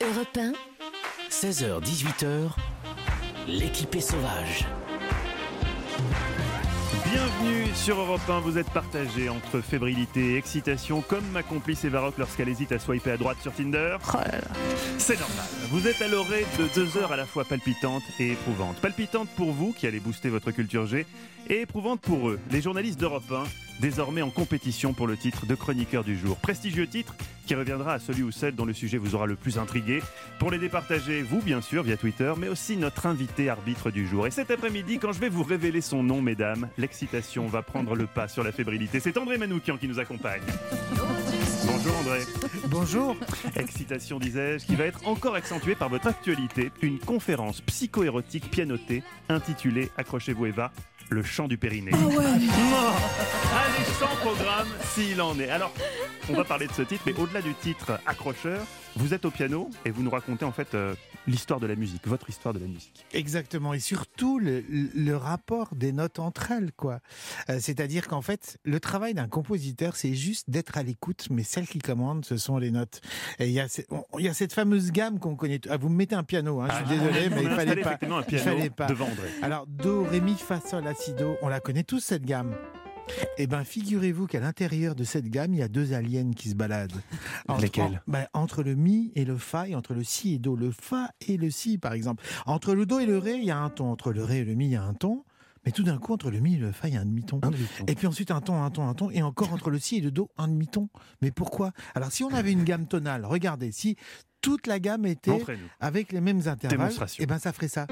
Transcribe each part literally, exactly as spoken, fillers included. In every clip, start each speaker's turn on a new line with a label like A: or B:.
A: Europe un,
B: seize heures dix-huit heures, l'équipée sauvage.
C: Bienvenue sur Europe un, vous êtes partagé entre fébrilité et excitation comme ma complice Eva Rock lorsqu'elle hésite à swiper à droite sur Tinder.
D: Oh là là.
C: C'est normal, vous êtes à l'orée de deux heures à la fois palpitantes et éprouvantes. Palpitantes pour vous qui allez booster votre culture G et éprouvantes pour eux, les journalistes d'Europe un, désormais en compétition pour le titre de chroniqueur du jour. Prestigieux titre qui reviendra à celui ou celle dont le sujet vous aura le plus intrigué. Pour les départager, vous bien sûr, via Twitter, mais aussi notre invité arbitre du jour. Et cet après-midi, quand je vais vous révéler son nom, mesdames, l'excitation va prendre le pas sur la fébrilité. C'est André Manoukian qui nous accompagne. Bonjour André.
D: Bonjour.
C: Excitation, disais-je, qui va être encore accentuée par votre actualité, une conférence psycho-érotique pianotée intitulée, accrochez-vous Eva, le chant du périnée.
D: Ah ouais.
C: Allez, sans programme, s'il en est. Alors, on va parler de ce titre, mais au-delà du titre accrocheur, vous êtes au piano et vous nous racontez en fait euh, l'histoire de la musique, votre histoire de la musique.
D: Exactement, et surtout le, le rapport des notes entre elles, quoi. Euh, c'est-à-dire qu'en fait, le travail d'un compositeur, c'est juste d'être à l'écoute, mais celles qui commandent, ce sont les notes. Et il y a, il y a cette fameuse gamme qu'on connaît. Ah, vous me mettez un piano, hein, je suis ah, désolé, mais il fallait pas.
C: Effectivement un piano
D: il fallait pas.
C: Devant André.
D: Alors, do, ré, mi, fa, sol, la, si, do, on la connaît tous cette gamme. Eh bien, figurez-vous qu'à l'intérieur de cette gamme, il y a deux aliens qui se baladent. Entre,
C: Lesquels
D: en, ben, Entre le mi et le fa, et entre le si et do. Le fa et le si, par exemple. Entre le do et le ré, il y a un ton. Entre le ré et le mi, il y a un ton. Mais tout d'un coup, entre le mi et le fa, il y a un demi-ton. Un demi-ton. Et puis ensuite, un ton, un ton, un ton. Et encore entre le si et le do, un demi-ton. Mais pourquoi ? Alors, si on avait une gamme tonale, regardez, si toute la gamme était avec les mêmes intervalles, eh ben, ça ferait ça.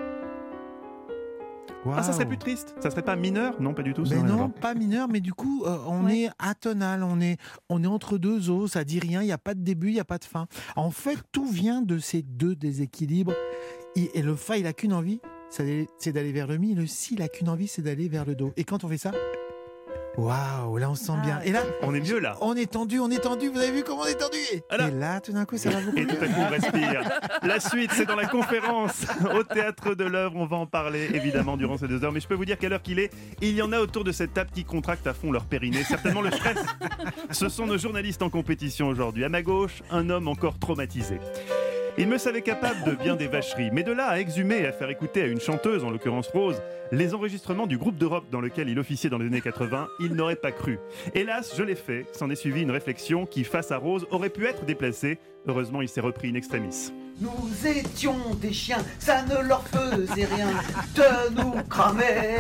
D: Wow.
C: Ah, ça serait plus triste. Ça serait pas mineur ? Non, pas du tout.
D: Mais non, pas mineur, mais du coup, euh, on ouais. est atonal, on est, on est entre deux os, ça dit rien, il n'y a pas de début, il n'y a pas de fin. En fait, tout vient de ces deux déséquilibres. Et, et le fa, il n'a qu'une envie, c'est d'aller vers le mi, et le si, il n'a qu'une envie, c'est d'aller vers le do. Et quand on fait ça, waouh, là on se sent ah, bien. Et là,
C: on est mieux là.
D: On est tendu, on est tendu. Vous avez vu comment on est tendu ?
C: Alors,
D: et là, tout d'un coup, ça va beaucoup mieux.
C: Et tout à coup, on respire. La suite, c'est dans la conférence au Théâtre de l'Œuvre. On va en parler évidemment durant ces deux heures. Mais je peux vous dire qu'à l'heure qu'il est, il y en a autour de cette table qui contractent à fond leur périnée. Certainement le stress. Ce sont nos journalistes en compétition aujourd'hui. À ma gauche, un homme encore traumatisé. Il me savait capable de bien des vacheries, mais de là à exhumer et à faire écouter à une chanteuse, en l'occurrence Rose, les enregistrements du groupe d'Europe dans lequel il officiait dans les années quatre-vingts, il n'aurait pas cru. Hélas, je l'ai fait, s'en est suivi une réflexion qui, face à Rose, aurait pu être déplacée. Heureusement, il s'est repris in extremis.
E: Nous étions des chiens, ça ne leur faisait rien de nous cramer.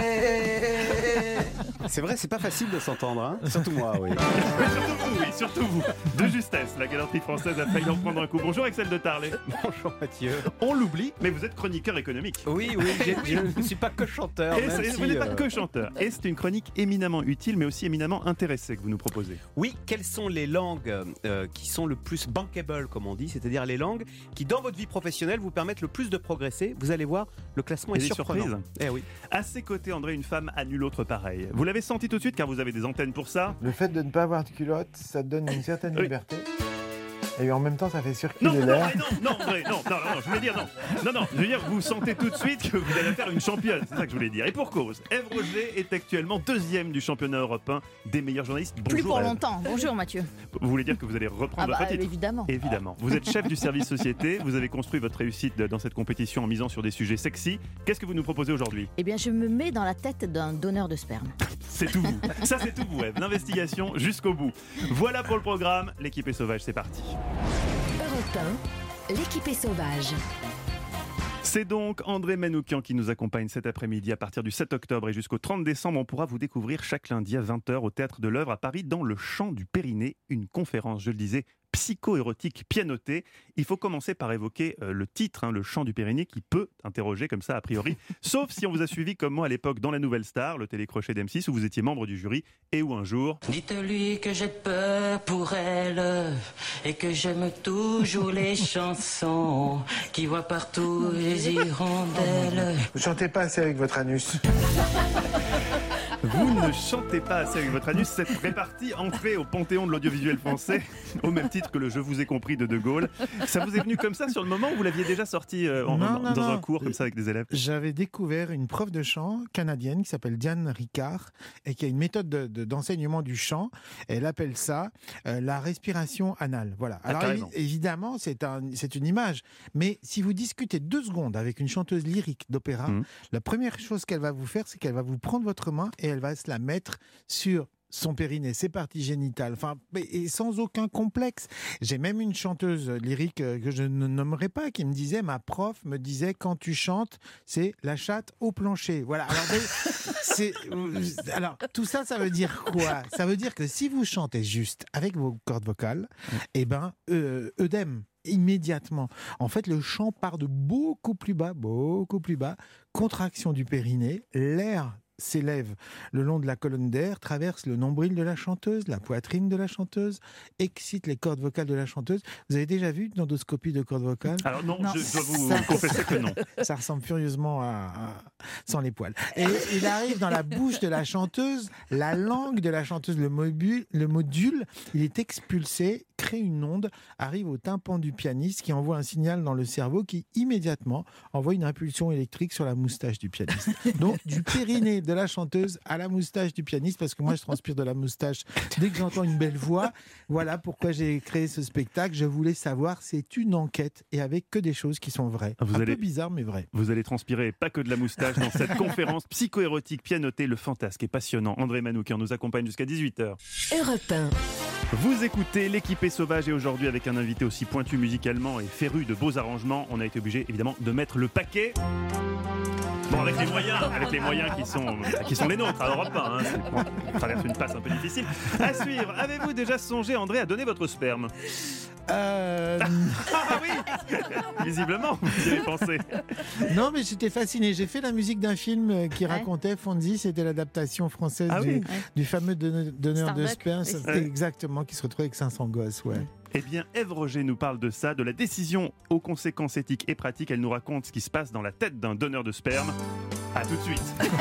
F: C'est vrai, c'est pas facile de s'entendre, hein. Surtout moi, oui.
C: Surtout vous, oui, surtout vous. De justesse, la galanterie française a failli en prendre un coup. Bonjour Axel de Tarlet.
F: Bonjour Mathieu.
C: On l'oublie, mais vous êtes chroniqueur économique.
F: Oui, oui, je ne suis pas que chanteur.
C: Et
F: même
C: si,
F: si,
C: vous n'êtes
F: euh...
C: pas que chanteur. Et c'est une chronique éminemment utile, mais aussi éminemment intéressée que vous nous proposez.
F: Oui, quelles sont les langues euh, qui sont le plus bankable, comme on dit, c'est-à-dire les langues qui, dans votre vie professionnelle, vous permettent le plus de progresser. Vous allez voir, le classement est surprenant.
C: Eh oui. À ses côtés, André, une femme à nul autre pareil. Vous l'avez senti tout de suite, car vous avez des antennes pour ça.
G: Le fait de ne pas avoir de culotte, ça te donne une certaine liberté. Et en même temps, ça fait circuler l'air.
C: Non, non, non, André, non, non, non, je voulais dire non. Non, non, je veux dire, vous sentez tout de suite que vous allez faire une championne. C'est ça que je voulais dire. Et pour cause, Ève Roger est actuellement deuxième du championnat européen des meilleurs journalistes. Bonjour,
H: Plus pour
C: Ève.
H: longtemps. Bonjour Mathieu.
C: Vous voulez dire que vous allez reprendre
H: ah bah,
C: votre titre ?
H: Évidemment.
C: Évidemment. Vous êtes chef du service société. Vous avez construit votre réussite dans cette compétition en misant sur des sujets sexy. Qu'est-ce que vous nous proposez aujourd'hui ?
H: Eh bien, je me mets dans la tête d'un donneur de sperme.
C: C'est tout vous. Ça, c'est tout vous, Ève. L'investigation jusqu'au bout. Voilà pour le programme. L'équipe est sauvage, c'est parti.
A: Europe un, l'équipée sauvage.
C: C'est donc André Manoukian qui nous accompagne cet après-midi. À partir du sept octobre et jusqu'au trente décembre, on pourra vous découvrir chaque lundi à vingt heures au Théâtre de l'Œuvre à Paris dans le chant du périnée. Une conférence, je le disais, psycho-érotique pianotée. Il faut commencer par évoquer euh, le titre, hein, le chant du périnée, qui peut interroger comme ça a priori, sauf si on vous a suivi comme moi à l'époque dans La Nouvelle Star, le télécrochet d'M six, où vous étiez membre du jury et où un jour...
I: Dites-lui que j'ai peur pour elle et que j'aime toujours les chansons qui voient partout les hirondelles.
G: Vous chantez pas assez avec votre anus.
C: Vous ne chantez pas assez avec votre anus. Cette répartie entrée au panthéon de l'audiovisuel français, au même titre que le Je vous ai compris de De Gaulle. Ça vous est venu comme ça sur le moment ou vous l'aviez déjà sorti euh, en,
D: non,
C: en,
D: non,
C: dans
D: non.
C: un cours comme ça avec des élèves?
D: J'avais découvert une prof de chant canadienne qui s'appelle Diane Ricard et qui a une méthode de, de, d'enseignement du chant. Elle appelle ça euh, la respiration anale. Voilà.
C: Ah,
D: Alors
C: carrément.
D: évi- évidemment, c'est, un, c'est une image. Mais si vous discutez deux secondes avec une chanteuse lyrique d'opéra,
C: Mhm.
D: la première chose qu'elle va vous faire, c'est qu'elle va vous prendre votre main et elle va se la mettre sur son périnée, ses parties génitales, enfin, et sans aucun complexe. J'ai même une chanteuse lyrique euh, que je ne nommerai pas qui me disait, ma prof me disait, quand tu chantes, c'est la chatte au plancher. Voilà. Alors, mais, c'est, alors tout ça, ça veut dire quoi? Ça veut dire que si vous chantez juste avec vos cordes vocales, eh ben, euh, œdème. Immédiatement. En fait, le chant part de beaucoup plus bas, beaucoup plus bas, contraction du périnée, l'air s'élève le long de la colonne d'air, traverse le nombril de la chanteuse, la poitrine de la chanteuse, excite les cordes vocales de la chanteuse. Vous avez déjà vu une endoscopie de cordes vocales?
C: Alors non,
H: Non.
C: je dois vous
D: Ça-
C: confesser que non.
D: Ça ressemble furieusement à, à- sans les poils. Et il arrive dans la bouche de la chanteuse, la langue de la chanteuse, le, mobu- le module, il est expulsé, crée une onde, arrive au tympan du pianiste qui envoie un signal dans le cerveau qui immédiatement envoie une impulsion électrique sur la moustache du pianiste. Donc du périnée de la chanteuse à la moustache du pianiste, parce que moi je transpire de la moustache dès que j'entends une belle voix. Voilà pourquoi j'ai créé ce spectacle. Je voulais savoir, c'est une enquête et avec que des choses qui sont vraies.
C: Vous
D: un
C: allez-
D: peu bizarre mais vraies.
C: Vous allez transpirer pas que de la moustache dans cette conférence psycho-érotique pianotée, le fantasque et passionnant. André Manoukian nous accompagne jusqu'à dix-huit heures.
A: Europe un.
C: Vous écoutez l'équipé sauvage et aujourd'hui avec un invité aussi pointu musicalement et féru de beaux arrangements, on a été obligé évidemment de mettre le paquet. Bon, avec les moyens, avec les moyens qui sont, qui sont les nôtres à Europe un, hein, c'est- bon, on traverse une passe un peu difficile. À suivre, avez-vous déjà songé, André, à donner votre sperme?
D: Euh,
C: Ah oui, visiblement, vous y avez pensé.
D: non, mais j'étais fasciné. J'ai fait la musique d'un film euh, qui racontait Fonzie, c'était l'adaptation française
C: Ah
D: du,
C: oui.
D: du fameux donne- donneur de
H: Starbuck,
D: sperme.
H: oui.
D: C'était
C: Ouais.
D: exactement, qui se retrouvait avec cinq cents gosses, ouais.
C: Eh bien, Ève Roger nous parle de ça, de la décision aux conséquences éthiques et pratiques. Elle nous raconte ce qui se passe dans la tête d'un donneur de sperme. À tout de suite.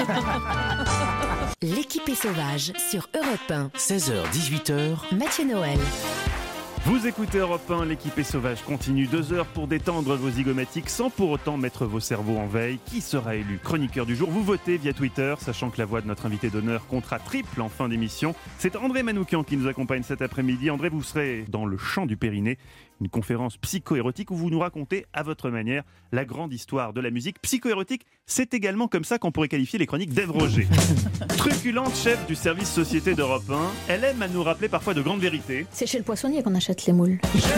A: L'équipé sauvage sur Europe un.
B: seize heures dix-huit heures,
A: Mathieu Noël.
C: Vous écoutez Europe un, l'équipé sauvage continue. Deux heures pour détendre vos zygomatiques sans pour autant mettre vos cerveaux en veille. Qui sera élu chroniqueur du jour? Vous votez via Twitter, sachant que la voix de notre invité d'honneur comptera triple en fin d'émission. C'est André Manoukian qui nous accompagne cet après-midi. André, vous serez dans le chant du périnée, une conférence psycho-érotique où vous nous racontez à votre manière la grande histoire de la musique. Psycho-érotique, c'est également comme ça qu'on pourrait qualifier les chroniques d'Ève Roger. Truculente chef du service société d'Europe un, elle aime à nous rappeler parfois de grandes vérités.
H: C'est chez le poissonnier qu'on achète les moules.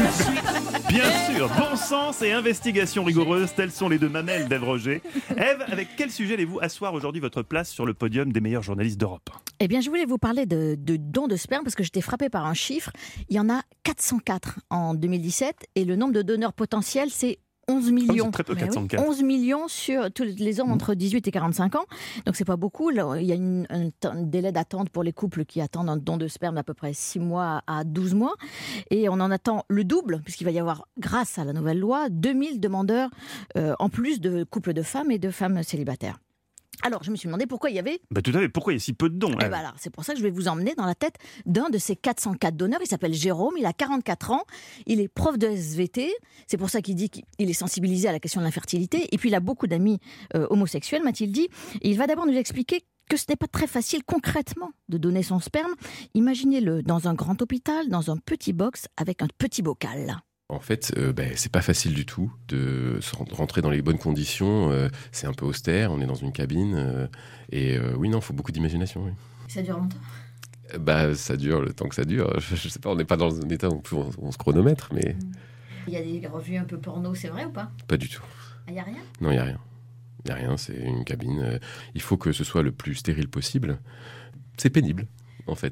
C: Bien sûr, bon sens et investigation rigoureuse, telles sont les deux mamelles d'Ève Roger. Ève, avec quel sujet allez-vous asseoir aujourd'hui votre place sur le podium des meilleurs journalistes d'Europe?
H: Eh bien, je voulais vous parler de, de dons de sperme parce que j'étais frappée par un chiffre. Il y en a quatre cent quatre en deux mille dix-sept et le nombre de donneurs potentiels, c'est onze millions.
C: Oh, c'est très peu,
H: Mais
C: quatre cent quatre.
H: onze millions sur tous les hommes entre dix-huit et quarante-cinq ans. Donc, c'est pas beaucoup. Là, il y a une, un, temps- un délai d'attente pour les couples qui attendent un don de sperme d'à peu près six mois à douze mois. Et on en attend le double, puisqu'il va y avoir, grâce à la nouvelle loi, deux mille demandeurs euh, en plus de couples de femmes et de femmes célibataires. Alors, je me suis demandé pourquoi il y avait
C: Bah tout à fait, pourquoi il y a si peu de dons?
H: eh
C: Ève
H: ben alors, c'est pour ça que je vais vous emmener dans la tête d'un de ces quatre cent quatre donneurs. Il s'appelle Jérôme, il a quarante-quatre ans, il est prof de S V T. C'est pour ça qu'il dit qu'il est sensibilisé à la question de l'infertilité. Et puis, il a beaucoup d'amis euh, homosexuels, m'a-t-il dit. Et il va d'abord nous expliquer que ce n'est pas très facile concrètement de donner son sperme. Imaginez-le dans un grand hôpital, dans un petit box avec un petit bocal.
J: En fait, euh, ben, c'est pas facile du tout de se rent- rentrer dans les bonnes conditions. euh, c'est un peu austère, on est dans une cabine. euh, et euh, oui, non, il faut beaucoup d'imagination. Oui.
H: Ça dure longtemps.
J: Euh, Bah, ça dure le temps que ça dure. Je, je sais pas, on n'est pas dans un état où on, on se chronomètre, mais
H: Il y a des revues un peu porno, c'est vrai ou pas?
J: pas du tout.
H: Il n'y a rien?
J: Non, il n'y a rien. Il n'y a rien, c'est une cabine. euh, il faut que ce soit le plus stérile possible. C'est pénible, en fait.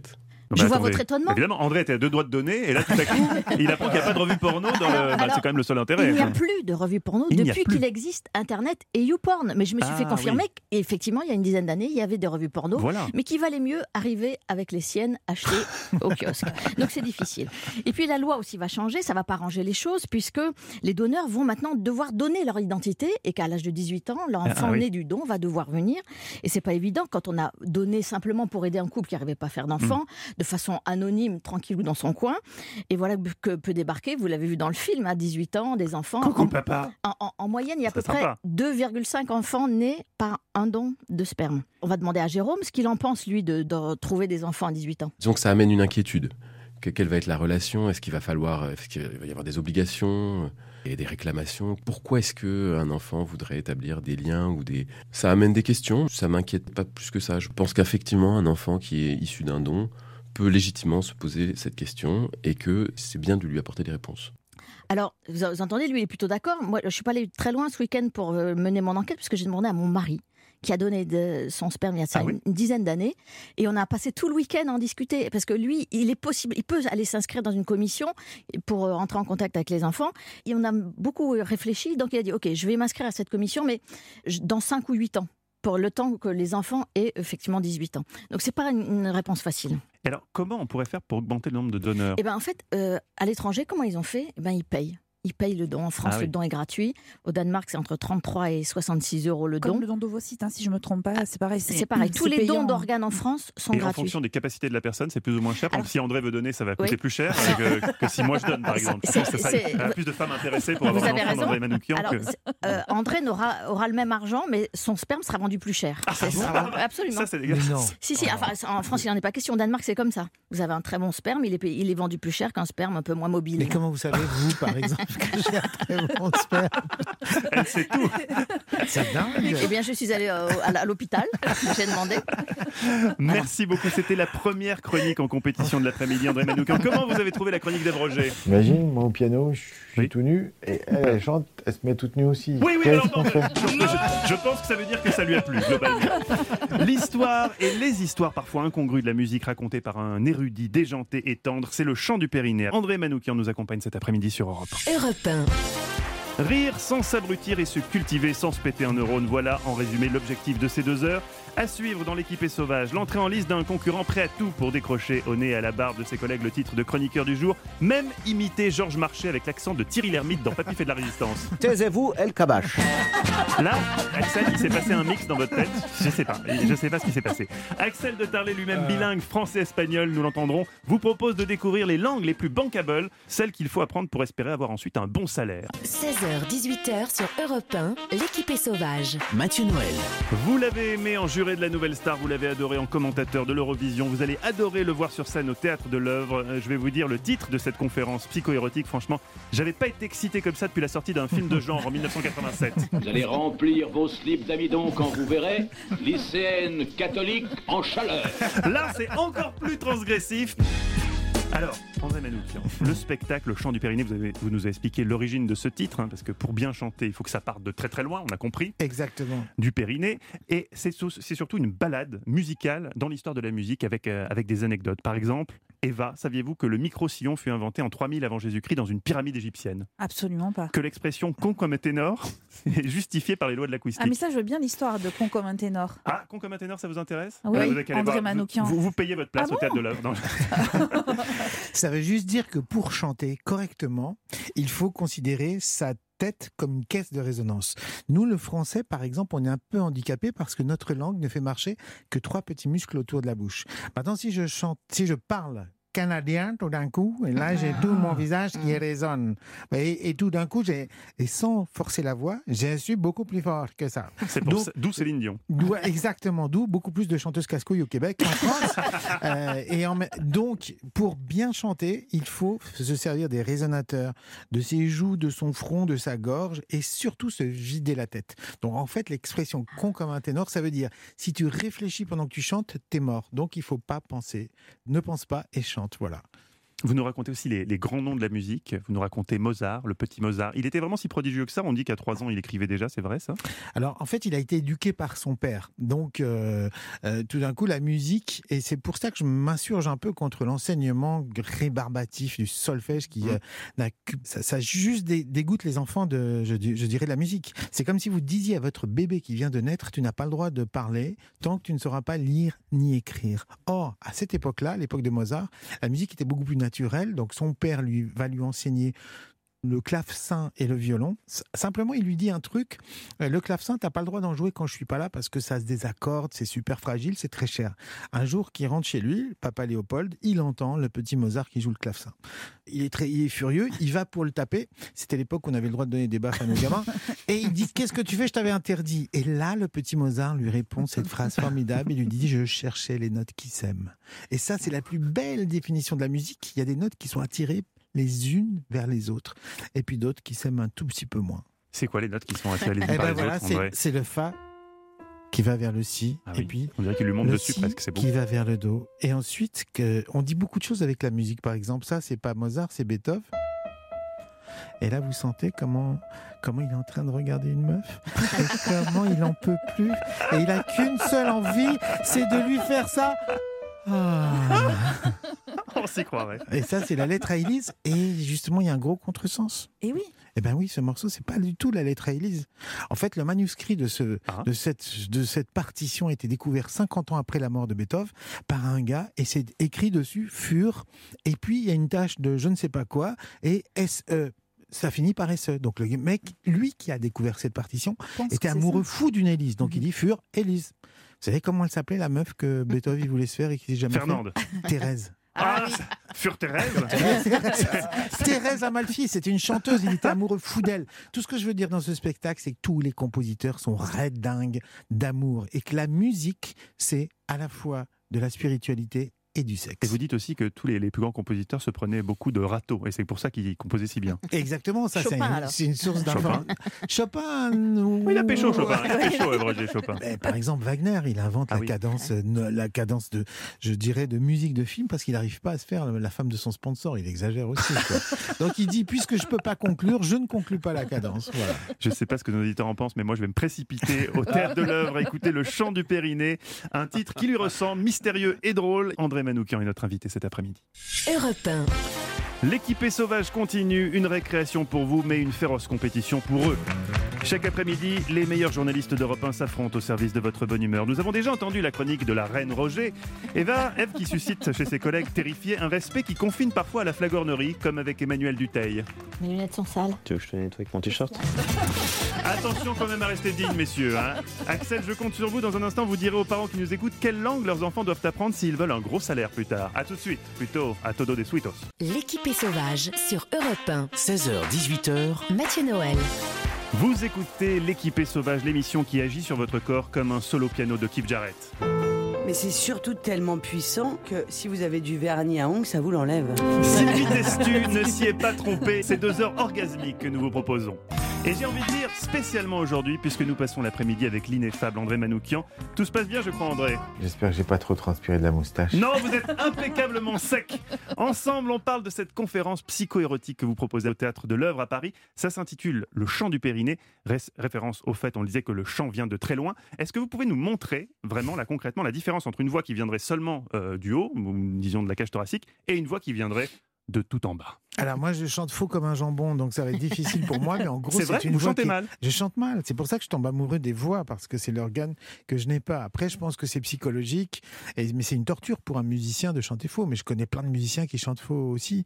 C: Bah,
H: Je vois
C: attendez.
H: votre étonnement.
C: Évidemment, André était à deux doigts de donner, et là, tout à coup, il apprend qu'il n'y a pas de revue porno dans le. Bah,
H: Alors,
C: c'est quand même le seul intérêt.
H: Il n'y a plus de revue porno
C: Il n'y a
H: depuis
C: plus.
H: qu'il existe Internet et YouPorn. Mais je me suis
C: Ah,
H: fait confirmer
C: oui.
H: qu'effectivement, il y a une dizaine d'années, il y avait des revues porno,
C: Voilà.
H: mais qu'il valait mieux arriver avec les siennes achetées au kiosque. Donc c'est difficile. Et puis la loi aussi va changer, ça ne va pas arranger les choses, puisque les donneurs vont maintenant devoir donner leur identité et qu'à l'âge de dix-huit ans, l'enfant
C: Ah, oui.
H: né du don va devoir venir. Et c'est pas évident quand on a donné simplement pour aider un couple qui n'arrivait pas à faire d'enfant,
C: Mmh.
H: de façon anonyme, tranquille ou dans son coin. Et voilà que peut débarquer, vous l'avez vu dans le film, à dix-huit ans, des enfants.
C: Coucou,
H: en,
C: papa.
H: en- en- en moyenne, il y a à
C: C'est
H: peu près
C: sympa.
H: deux virgule cinq enfants nés par un don de sperme. On va demander à Jérôme ce qu'il en pense, lui, de, de trouver des enfants à dix-huit ans.
J: Disons que ça amène une inquiétude. Que- quelle va être la relation? Est-ce qu'il va falloir, est-ce qu'il va y avoir des obligations et des réclamations? Pourquoi est-ce qu'un enfant voudrait établir des liens ou des... Ça amène des questions, ça m'inquiète pas plus que ça. Je pense qu'effectivement, un enfant qui est issu d'un don peut légitimement se poser cette question et que c'est bien de lui apporter des réponses.
H: Alors, vous, vous entendez, lui, il est plutôt d'accord. Moi, je ne suis pas allée très loin ce week-end pour euh, mener mon enquête, puisque j'ai demandé à mon mari, qui a donné de son sperme il y a ça
C: Ah oui.
H: une, une dizaine d'années, et on a passé tout le week-end à en discuter, parce que lui, il est possible, il peut aller s'inscrire dans une commission pour euh, entrer en contact avec les enfants, et on a beaucoup réfléchi, donc il a dit, ok, je vais m'inscrire à cette commission, mais je- dans cinq ou huit ans, pour le temps que les enfants aient effectivement dix-huit ans. Donc c'est pas une, une réponse facile.
C: Et alors, comment on pourrait faire pour augmenter le nombre de donneurs?
H: Et ben en fait, euh, à l'étranger, comment ils ont fait? Eh ben ils payent. Ils payent le don. En France,
C: Ah oui.
H: le don est gratuit. Au Danemark, c'est entre trente-trois et soixante-six euros le
K: Comme
H: don.
K: le don d'ovocytes, hein, si je ne me trompe pas, c'est pareil.
H: C'est pareil. Tous les
K: payant.
H: dons d'organes en France sont
C: Et en
H: gratuits.
C: fonction des capacités de la personne, c'est plus ou moins cher. Par
H: Alors-
C: exemple, si André veut donner, ça va coûter
H: Oui.
C: plus cher que, que si moi je donne, par exemple. Je
H: C'est-
C: pense que ça-
H: c'est-
C: il y a plus de femmes intéressées pour
H: Vous
C: avoir un
H: avez
C: enfant
H: raison.
C: d'André Manoukian
H: Alors,
C: que...
H: c'est- euh, André n'aura, aura le même argent, mais son sperme sera vendu plus cher. C'est ça. Absolument.
C: Ça, c'est
D: Mais
C: dégueulasse.
D: non.
H: Si, si, enfin, en France, il n'en est pas question. Au Danemark, c'est comme ça. Vous avez un très bon sperme, il est, payé- il est vendu plus cher qu'un sperme un peu moins mobile.
D: Mais comment vous savez, vous, par exemple, que j'ai un très bon sperme?
C: Elle sait tout.
D: C'est dingue.
H: Eh bien, je suis allée euh, à à l'hôpital, j'ai demandé.
C: Merci beaucoup. C'était la première chronique en compétition de l'après-midi, André Manoukian. Comment vous avez trouvé la chronique d'Ève Roger?
G: Imagine, moi au piano, je suis
C: Oui.
G: tout nu, et elle, elle chante, elle se met toute nue aussi.
C: Oui, oui,
G: Qu'est-ce
C: alors
G: qu'on
C: non,
G: fait
C: je, je pense que ça veut dire que ça lui a plu, globalement. L'histoire et les histoires parfois incongrues de la musique racontées par un érudit déjanté et tendre, c'est le chant du Périnée. André Manoukian nous accompagne cet après-midi sur Europe.
A: Europe un.
C: Rire sans s'abrutir et se cultiver sans se péter un neurone. Voilà en résumé l'objectif de ces deux heures. À suivre dans l'équipe est sauvage, l'entrée en liste d'un concurrent prêt à tout pour décrocher au nez et à la barre de ses collègues le titre de chroniqueur du jour, même imiter Georges Marchais avec l'accent de Thierry Lhermitte dans Papy fait de la résistance.
L: Taisez-vous, El Kabash.
C: Là, Axel, il s'est passé un mix dans votre tête. Je sais pas, je sais pas ce qui s'est passé. Axel de Tarlet, lui-même bilingue français-espagnol, nous l'entendrons, vous propose de découvrir les langues les plus bankables, celles qu'il faut apprendre pour espérer avoir ensuite un bon salaire.
A: seize heures dix-huit heures sur Europe un, l'équipe est sauvage.
B: Mathieu Noël.
C: Vous l'avez aimé en juré de la Nouvelle Star, vous l'avez adoré en commentateur de l'Eurovision, vous allez adorer le voir sur scène au Théâtre de l'Œuvre. Euh, Je vais vous dire le titre de cette conférence psycho-érotique. Franchement, j'avais pas été excité comme ça depuis la sortie d'un film de genre en mille neuf cent quatre-vingt-sept.
M: Vous allez remplir vos slips d'amidon quand vous verrez lycéenne catholique en chaleur.
C: Là, c'est encore plus transgressif. Alors, André Manoukian, le spectacle Le Chant du Périnée, vous, avez, vous nous avez expliqué l'origine de ce titre, hein, parce que pour bien chanter, il faut que ça parte de très très loin, on a compris.
D: Exactement.
C: Du Périnée. Et c'est, sou- c'est surtout une balade musicale dans l'histoire de la musique avec, euh, avec des anecdotes. Par exemple, Eva, saviez-vous que le micro-sillon fut inventé en trois mille avant Jésus-Christ dans une pyramide égyptienne?
K: Absolument pas.
C: Que l'expression con comme un ténor est justifiée par les lois de l'acoustique.
K: Ah mais ça, je veux bien l'histoire de con comme un ténor.
C: Ah, con comme un ténor, ça vous intéresse?
K: Oui,
C: Ah, vous avez qu'à aller
K: André
C: voir.
K: Manoukian.
C: Vous, vous payez votre place
K: Ah
C: au Théâtre
K: bon
C: de l'Œuvre. Non.
D: Ça veut juste dire que pour chanter correctement, il faut considérer sa tête comme une caisse de résonance. Nous, le français, par exemple, on est un peu handicapé parce que notre langue ne fait marcher que trois petits muscles autour de la bouche. Maintenant, si je chante, si je parle canadien tout d'un coup, et là j'ai tout mon visage qui résonne. Et, et tout d'un coup, j'ai, et sans forcer la voix, je suis beaucoup plus fort que ça.
C: C'est pour ça- d'où Céline Dion.
D: D'où- exactement, d'où beaucoup plus de chanteuses casse-couilles au Québec qu'en France. Euh, et en, même- donc, pour bien chanter, il faut se servir des résonateurs, de ses joues, de son front, de sa gorge, et surtout se vider la tête. Donc en fait, l'expression con comme un ténor, ça veut dire si tu réfléchis pendant que tu chantes, t'es mort. Donc il faut pas penser, ne pense pas et chante. Voilà.
C: Vous nous racontez aussi les, les grands noms de la musique. Vous nous racontez Mozart, le petit Mozart. Il était vraiment si prodigieux que ça. On dit qu'à trois ans, il écrivait déjà, c'est vrai ça?
D: Alors, en fait, il a été éduqué par son père. Donc, euh, euh, tout d'un coup, la musique, et c'est pour ça que je m'insurge un peu contre l'enseignement rébarbatif du solfège qui, euh, n'a que- ça, ça juste dé- dégoûte les enfants de, je, di- je dirais, de la musique. C'est comme si vous disiez à votre bébé qui vient de naître, tu n'as pas le droit de parler tant que tu ne sauras pas lire ni écrire. Or, à cette époque-là, à l'époque de Mozart, la musique était beaucoup plus naturelle. Donc, son père lui va lui enseigner le clavecin et le violon. S- Simplement, il lui dit un truc. euh, Le clavecin, t'as pas le droit d'en jouer quand je suis pas là parce que ça se désaccorde, c'est super fragile, c'est très cher. Un jour, qu'il rentre chez lui, papa Léopold, il entend le petit Mozart qui joue le clavecin. Il est très, il est furieux, il va pour le taper. C'était l'époque où on avait le droit de donner des baffes à nos gamins. Et il dit, qu'est-ce que tu fais? Je t'avais interdit. Et là, le petit Mozart lui répond cette phrase formidable. Il lui dit, je cherchais les notes qui s'aiment. Et ça, c'est la plus belle définition de la musique. Il y a des notes qui sont attirées les unes vers les autres, et puis d'autres qui s'aiment un tout petit peu moins.
C: C'est quoi les notes qui sont attirées les unes
D: Eh
C: par
D: ben
C: les
D: voilà,
C: autres,
D: c'est,
C: André?
D: c'est le fa qui va vers le si,
C: Ah
D: et
C: oui.
D: puis
C: On dirait qu'il lui monte
D: le
C: dessus
D: si
C: presque, c'est beau.
D: qui va vers le do. Et ensuite, que, on dit beaucoup de choses avec la musique. Par exemple, ça, c'est pas Mozart, c'est Beethoven. Et là, vous sentez comment, comment il est en train de regarder une meuf, et comment il en peut plus. Et il a qu'une seule envie, c'est de lui faire ça. Ah.
C: On s'y croirait.
D: Et ça, c'est la lettre à Élise. Et justement, il y a un gros contresens.
K: Et oui.
D: Eh ben oui, ce morceau, c'est pas du tout la lettre à Élise. En fait, le manuscrit de, ce,
C: Ah.
D: de, cette, de cette partition a été découvert cinquante ans après la mort de Beethoven par un gars, et c'est écrit dessus Fur, et puis il y a une tache de je ne sais pas quoi, et S E. Ça finit par S E. Donc le mec, lui qui a découvert cette partition,
K: pense
D: était
K: que c'est
D: amoureux
K: ça.
D: fou d'une Élise. Donc il dit Fur, Élise. Vous savez comment elle s'appelait, la meuf que Beethoven il voulait se faire et qui s'est jamais
C: Fernande.
D: fait? Thérèse.
C: Ah, Fur Thérèse.
D: Thérèse Amalfi, c'était une chanteuse, il était amoureux fou d'elle. Tout ce que je veux dire dans ce spectacle, c'est que tous les compositeurs sont raides dingues d'amour et que la musique, c'est à la fois de la spiritualité et du sexe.
C: Et vous dites aussi que tous les, les plus grands compositeurs se prenaient beaucoup de râteaux, et c'est pour ça qu'ils composaient si bien.
D: Exactement, ça c'est
H: Chopin,
D: une,
H: alors.
D: c'est une source
C: Chopin.
D: d'information. Chopin, nous-
C: Oui, il a pécho Chopin, il a pécho euh, Roger Chopin.
D: Eh, par exemple, Wagner, il invente
C: Ah
D: la
C: oui.
D: cadence, euh, no- la cadence de, je dirais, de musique de film parce qu'il n'arrive pas à se faire la femme de son sponsor. Il exagère aussi. quoi. Donc il dit, puisque je peux pas conclure, je ne conclus pas la cadence. Voilà.
C: Je ne sais pas ce que nos auditeurs en pensent, mais moi je vais me précipiter au Théâtre de l'Œuvre à écouter Le Chant du Périnée, un titre qui lui ressemble, mystérieux et drôle. André Manoukian est notre invité cet après-midi.
A: Europe un.
C: L'équipée sauvage continue, une récréation pour vous, mais une féroce compétition pour eux. Chaque après-midi, les meilleurs journalistes d'Europe un s'affrontent au service de votre bonne humeur. Nous avons déjà entendu la chronique de la reine Roger. Eva, Ève qui suscite chez ses collègues terrifiés un respect qui confine parfois à la flagornerie, comme avec Emmanuel Dutheil.
H: Mes lunettes sont sales.
L: Tu veux que je te nettoie avec mon t-shirt?
C: Attention quand même à rester digne, messieurs. Hein. Axel, je compte sur vous. Dans un instant, vous direz aux parents qui nous écoutent quelle langue leurs enfants doivent apprendre s'ils veulent un gros salaire plus tard. A tout de suite, plutôt à todo des suitos.
A: L'équipée sauvage sur Europe un.
B: seize heures dix-huit heures.
A: Mathieu Noël.
C: Vous écoutez l'équipée sauvage, l'émission qui agit sur votre corps comme un solo piano de Keith Jarrett.
N: Mais c'est surtout tellement puissant que si vous avez du vernis à ongles, ça vous l'enlève.
C: Sylvie Testu ne s'y est pas trompée. C'est deux heures orgasmiques que nous vous proposons. Et j'ai envie de dire spécialement aujourd'hui, puisque nous passons l'après-midi avec l'ineffable André Manoukian. Tout se passe bien, je crois, André?
G: J'espère que j'ai pas trop transpiré de la moustache.
C: Non, vous êtes impeccablement sec. Ensemble, on parle de cette conférence psycho-érotique que vous proposez au Théâtre de l'Œuvre à Paris. Ça s'intitule Le Chant du Périnée. Ré- référence au fait, on le disait, que le chant vient de très loin. Est-ce que vous pouvez nous montrer vraiment, là, concrètement, la différence entre une voix qui viendrait seulement euh, du haut, ou disons de la cage thoracique, et une voix qui viendrait de tout en bas?
D: Alors moi je chante faux comme un jambon, donc ça va être difficile pour moi, mais en gros
C: C'est
D: c'est,
C: vrai,
D: une
C: vous
D: voix
C: chantez
D: qui-
C: mal.
D: Je chante mal, c'est pour ça que je tombe amoureux des voix, parce que c'est l'organe que je n'ai pas. Après je pense que c'est psychologique, et, mais c'est une torture pour un musicien de chanter faux, mais je connais plein de musiciens qui chantent faux aussi,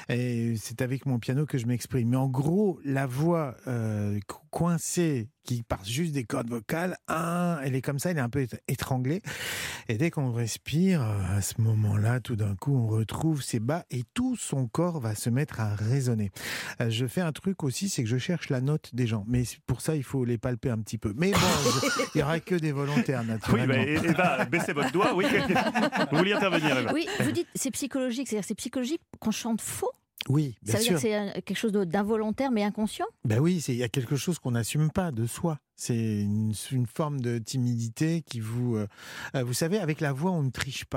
D: et c'est avec mon piano que je m'exprime. Mais en gros, la voix euh, co- coincée, qui part juste des cordes vocales, hein, elle est comme ça, elle est un peu ét- étranglée, et dès qu'on respire, euh, à ce moment-là, tout d'un coup, on retrouve ses bas, et tout son corps va se mettre à résonner. Euh, je fais un truc aussi, c'est que je cherche la note des gens. Mais pour ça, il faut les palper un petit peu. Mais bon, je- il n'y aura que des volontaires,
C: Oui,
D: naturellement.
C: bah, E- Eva, baissez votre doigt. Oui, vous vouliez intervenir, Eva?
H: Oui, vous dites c'est psychologique, c'est-à-dire c'est psychologique qu'on chante faux.
D: Oui, bien
H: Ça veut
D: sûr.
H: dire que c'est euh, quelque chose de- d'involontaire mais inconscient.
D: Ben oui, c'est- il y a quelque chose qu'on n'assume pas de soi. C'est une, une forme de timidité qui vous... euh, euh, vous savez, avec la voix, on ne triche pas.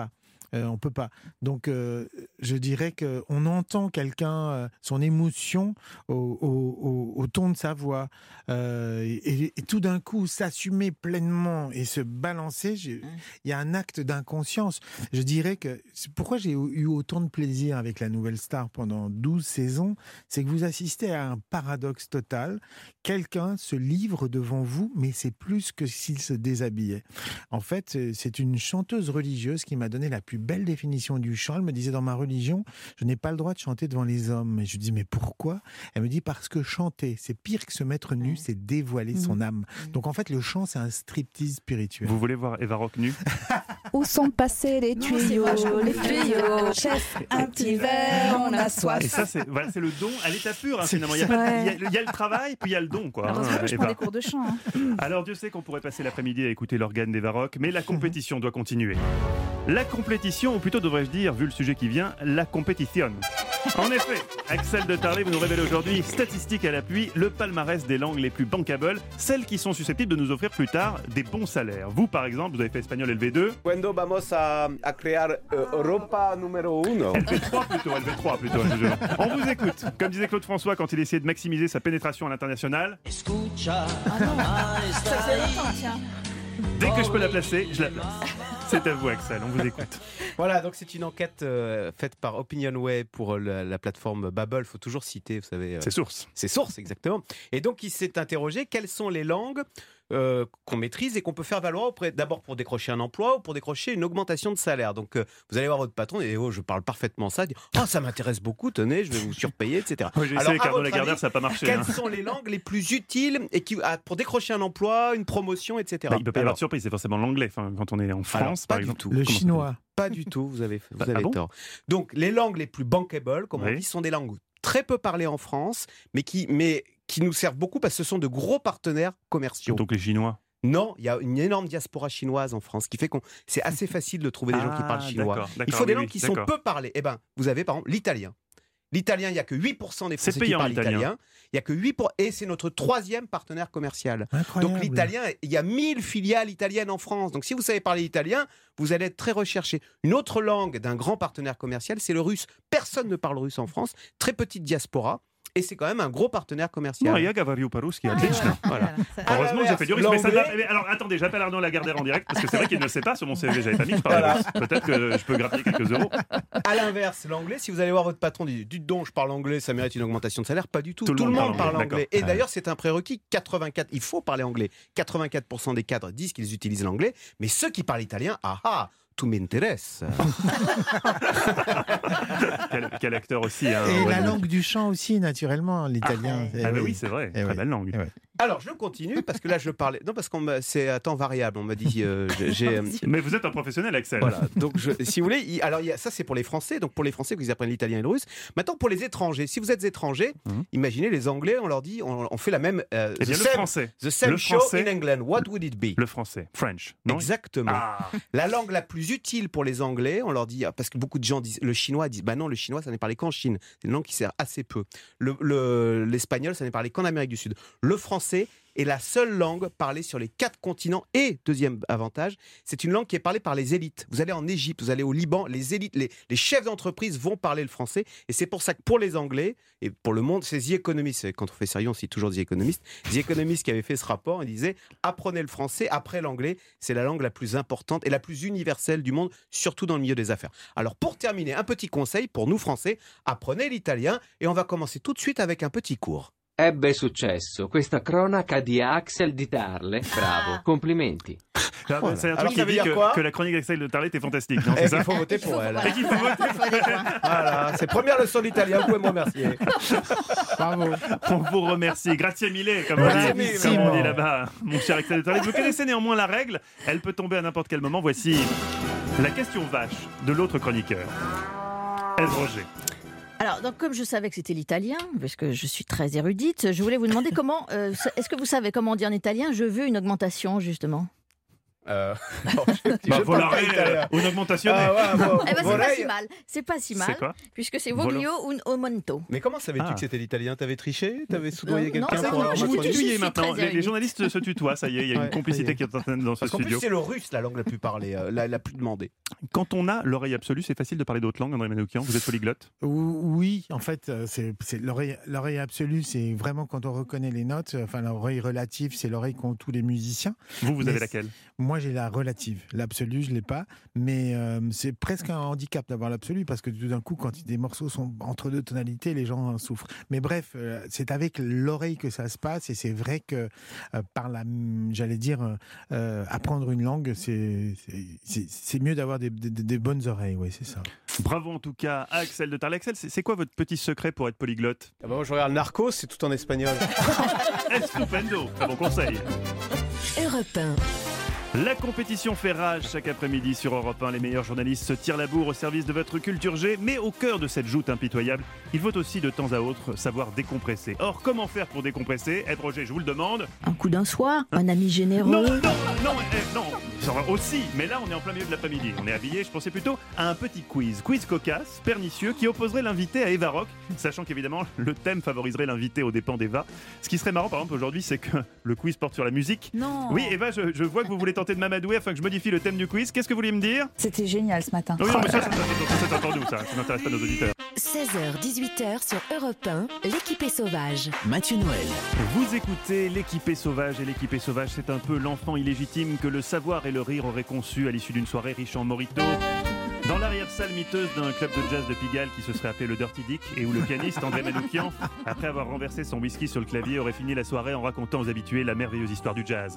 D: Euh, on peut pas. Donc, euh, je dirais qu'on entend quelqu'un, euh, son émotion au, au, au, au ton de sa voix. Euh, et, et tout d'un coup, s'assumer pleinement et se balancer, il y a un acte d'inconscience. Je dirais que pourquoi j'ai eu autant de plaisir avec la Nouvelle Star pendant douze saisons, c'est que vous assistez à un paradoxe total. Quelqu'un se livre devant vous, mais c'est plus que s'il se déshabillait. En fait, c'est une chanteuse religieuse qui m'a donné la plus belle définition du chant. Elle me disait, dans ma religion, je n'ai pas le droit de chanter devant les hommes. Et je dis, mais pourquoi ? Elle me dit, parce que chanter, c'est pire que se mettre nu, c'est dévoiler son âme. Donc en fait, le chant, c'est un striptease spirituel.
C: Vous voulez voir Eva Rock nue ?
K: Où sont passés les tuyaux, les tuyaux, chef, un petit verre, on a soif.
C: Et ça, c'est voilà, c'est le don à l'état pur, hein, finalement. Il y, a pas de, il, y a, il y a le travail, puis il y a le don, quoi.
K: Heureusement que je
C: Eva.
K: prends des cours de chant. Hein.
C: Alors, Dieu sait qu'on pourrait passer l'après-midi à écouter l'organe d'Eva Rock, mais la compétition doit continuer. La compétition, ou plutôt devrais-je dire, vu le sujet qui vient, la compétition. En effet, Axel de Tarlet vous nous révèle aujourd'hui, statistiques à l'appui, le palmarès des langues les plus bankable, celles qui sont susceptibles de nous offrir plus tard des bons salaires. Vous, par exemple, vous avez fait espagnol L V deux.
F: Cuando vamos a, a crear uh, Europa numéro uno.
C: L V trois plutôt, L V trois plutôt. On vous écoute. Comme disait Claude François quand il essayait de maximiser sa pénétration à l'international.
K: Ah non, ça faisait longtemps, tiens.
C: Dès que je peux la placer, je la place. C'est à vous, Axel, on vous écoute.
F: Voilà, donc c'est une enquête euh, faite par OpinionWay pour la, la plateforme Babbel. Il faut toujours citer, vous savez. Euh,
C: c'est Source.
F: C'est Source, exactement. Et donc, il s'est interrogé quelles sont les langues euh, qu'on maîtrise et qu'on peut faire valoir auprès, d'abord pour décrocher un emploi ou pour décrocher une augmentation de salaire. Donc, euh, vous allez voir votre patron et oh, je parle parfaitement ça. Dit, oh, ça m'intéresse beaucoup, tenez, je vais vous surpayer, et cetera.
C: Oui, j'ai essayé avec Arnaud Lagardère, ça n'a pas marché.
F: Quelles
C: hein.
F: sont les langues les plus utiles et qui, à, pour décrocher un emploi, une promotion, et cetera.
C: Bah, il ne peut pas y avoir de surprise, c'est forcément l'anglais. Enfin, quand on est en France,
F: Alors,
C: par
F: pas
C: exemple.
F: du tout.
D: Le
C: Comment
D: chinois.
F: Pas du tout, vous avez, vous
C: Ah
F: avez
C: bon
F: tort. Donc, les langues les plus bankable, comme
C: Oui.
F: on dit, sont des langues très peu parlées en France, mais qui, mais qui nous servent beaucoup parce que ce sont de gros partenaires commerciaux.
C: Donc les Chinois.
F: Non, il y a une énorme diaspora chinoise en France, qui fait qu'on c'est assez facile de trouver des gens qui
C: Ah,
F: parlent chinois.
C: d'accord, d'accord,
F: Il faut des
C: oui,
F: langues
C: oui,
F: qui sont
C: d'accord.
F: peu parlées. Eh ben, vous avez par exemple l'italien. L'italien, il n'y a que huit pour cent des
C: C'est
F: Français qui
C: payant,
F: parlent
C: l'italien.
F: italien. Il n'y a que huit pour cent. Et c'est notre troisième partenaire commercial.
D: Incroyable.
F: Donc l'italien, il y a mille filiales italiennes en France. Donc si vous savez parler italien, vous allez être très recherché. Une autre langue d'un grand partenaire commercial, c'est le russe. Personne ne parle russe en France. Très petite diaspora. Et c'est quand même un gros partenaire commercial.
C: Non, il y a Gavariou Parouski, oтлично.
F: Voilà.
C: Heureusement que j'ai fait du russe, mais ça
F: l'anglais-
C: va- mais alors attendez, j'appelle Arnaud Lagardère en direct parce que c'est vrai qu'il ne le sait pas sur mon C V, j'avais pas mis, je parle
F: Voilà.
C: russe. Peut-être que je peux gratter quelques euros.
F: À l'inverse, l'anglais, si vous allez voir votre patron, dit dites donc, je parle anglais, ça mérite une augmentation de salaire. Pas du tout.
C: Tout le monde parle anglais,
F: anglais.
C: d'accord.
F: Et d'ailleurs, c'est un prérequis. quatre-vingt-quatre, il faut parler anglais. quatre-vingt-quatre pour cent des cadres disent qu'ils utilisent l'anglais, mais ceux qui parlent italien, ah ah, tout m'intéresse.
C: quel, quel acteur aussi. Hein,
D: Et
C: ouais.
D: la langue du chant aussi, naturellement, l'italien.
C: Ah,
D: Eh
C: ah bah oui, c'est vrai,
D: Eh
C: très
D: oui.
C: belle langue.
D: Eh oui.
F: Alors, je continue parce que là, je parlais. Non, parce qu'on m'a- c'est à temps variable. On m'a dit. euh, j'ai- j'ai, euh,
C: Mais vous êtes un professionnel, Axel.
F: Voilà. Donc, je- si vous voulez, il- alors il y a, ça c'est pour les Français. Donc pour les Français, ils apprennent l'italien et le russe. Maintenant, pour les étrangers, si vous êtes étranger,
C: Mhm.
F: imaginez les Anglais, on leur dit, on, on fait la même. euh,
C: Eh bien,
F: the
C: le
F: same-
C: français.
F: The same
C: Le
F: show
C: français.
F: in England. What would it be?
C: Le français. French. Non
F: Exactement.
C: Ah.
F: La langue la plus utile pour les Anglais, on leur dit, parce que beaucoup de gens disent, le chinois disent, bah non, le chinois, ça n'est parlé qu'en Chine. C'est une langue qui sert assez peu. Le- le- L'espagnol, ça n'est parlé qu'en Amérique du Sud. Le français est la seule langue parlée sur les quatre continents. Et, deuxième avantage, c'est une langue qui est parlée par les élites. Vous allez en Égypte, vous allez au Liban, les élites, les, les chefs d'entreprise vont parler le français. Et c'est pour ça que pour les Anglais, et pour le monde, c'est The Economist. Quand on fait sérieux, on cite toujours The Economist. The Economist qui avait fait ce rapport, il disait, apprenez le français après l'anglais. C'est la langue la plus importante et la plus universelle du monde, surtout dans le milieu des affaires. Alors, pour terminer, un petit conseil pour nous Français, apprenez l'italien et on va commencer tout de suite avec un petit cours.
L: Ebbe successo questa cronaca di Axel di Tarle. Bravo, complimenti.
C: Ah,
F: Voilà.
C: C'est un
F: Alors,
C: truc qui
F: ça veut
C: dit
F: dire
C: que,
F: quoi
C: que la chronique d'Axel de Tarlet est fantastique. Non,
F: Et
C: c'est ça
F: qu'il faut voter pour elle.
C: Et qu'il faut voter pour elle.
F: Voilà, c'est première leçon d'italien, vous pouvez me remercier.
D: Bravo.
C: On vous remercie. Grazie mille, comme on dit,
F: Bravissimo.
C: comme on dit là-bas, mon cher Axel de Tarlet. Vous connaissez néanmoins la règle. Elle peut tomber à n'importe quel moment. Voici la question vache de l'autre chroniqueur. Ève Roger.
H: Alors, donc, comme je savais que c'était l'italien, parce que je suis très érudite, je voulais vous demander comment. euh, est-ce que vous savez comment on dit en italien je veux une augmentation, justement?
F: Euh...
C: Bah, volare euh, un augmentation.
F: Ah, ouais, vo-
H: Eh ben, c'est pas
F: vorrei-
H: si mal, c'est pas si mal,
F: C'est quoi
H: puisque c'est
F: Volo-
H: voglio un aumento.
F: Mais comment savais-tu
C: Ah.
F: que c'était l'italien? T'avais triché? T'avais soudoyé
H: Non,
F: quelqu'un
H: non,
F: pour
H: non,
F: avoir
H: je
F: ma
H: vous
F: chronique?
H: tutoie.
C: Tutoyer
H: suis
C: maintenant.
H: très
C: Les, les
H: amie.
C: journalistes se tutoient, ça y est, il y a une
F: Ouais,
C: complicité
F: ça y
C: qui est en train dans ce
F: Parce qu'en plus,
C: studio.
F: c'est le russe la langue la plus parlée, euh, la, la plus demandée.
C: Quand on a l'oreille absolue, c'est facile de parler d'autres langues, André Manoukian. Vous êtes polyglotte?
D: Ou- Oui, en fait, euh, c'est c'est l'oreille l'oreille absolue, c'est vraiment quand on reconnaît les notes. Enfin, l'oreille relative, c'est l'oreille qu'ont tous les musiciens.
C: Vous, vous
D: Mais
C: avez
D: c'est-
C: laquelle?
D: Moi, j'ai la relative. L'absolue, je l'ai pas. Mais euh, c'est presque un handicap d'avoir l'absolue parce que tout d'un coup, quand des morceaux sont entre deux tonalités, les gens en souffrent. Mais bref, euh, c'est avec l'oreille que ça se passe et c'est vrai que euh, par la, j'allais dire, euh, euh, apprendre une langue, c'est c'est- c'est c'est mieux d'avoir des, des- des bonnes oreilles. Oui, c'est ça.
C: Bravo en tout cas à Axel de Tarle. Axel, c'est c'est quoi votre petit secret pour être polyglotte?
F: Ah bah moi, je regarde Narcos, c'est tout en espagnol.
C: Estupendo, très bon conseil.
A: Europe un.
C: La compétition fait rage chaque après-midi sur Europe un. Les meilleurs journalistes se tirent la bourre au service de votre culture G. Mais au cœur de cette joute impitoyable, il faut aussi de temps à autre savoir décompresser. Or, comment faire pour décompresser? Eh Roger, je vous le demande.
H: Un coup d'un soir, un ami généreux.
C: Non, non, non, eh, non, ça va aussi. Mais là, on est en plein milieu de l'après-midi. On est habillé, je pensais plutôt à un petit quiz. Quiz cocasse, pernicieux, qui opposerait l'invité à Eva Rock, sachant qu'évidemment, le thème favoriserait l'invité aux dépens d'Eva. Ce qui serait marrant, par exemple, aujourd'hui, c'est que le quiz porte sur la musique.
K: Non.
C: Oui, Eva, je, je vois que vous voulez tenter de m'amadouer afin que je modifie le thème du quiz. Qu'est-ce que vous vouliez me dire?
K: C'était génial ce matin.
C: Oui, non, mais ça, ça, ça, ça, c'est entre nous, ça. Ça n'intéresse pas nos auditeurs.
A: seize heures dix-huit heures sur Europe un, l'équipée sauvage.
B: Mathieu Noël.
C: Vous écoutez l'équipée sauvage, et l'équipée sauvage, c'est un peu l'enfant illégitime que le savoir et le rire auraient conçu à l'issue d'une soirée riche en mojito. Dans l'arrière-salle miteuse d'un club de jazz de Pigalle qui se serait appelé le Dirty Dick, et où le pianiste André Manoukian, après avoir renversé son whisky sur le clavier, aurait fini la soirée en racontant aux habitués la merveilleuse histoire du jazz.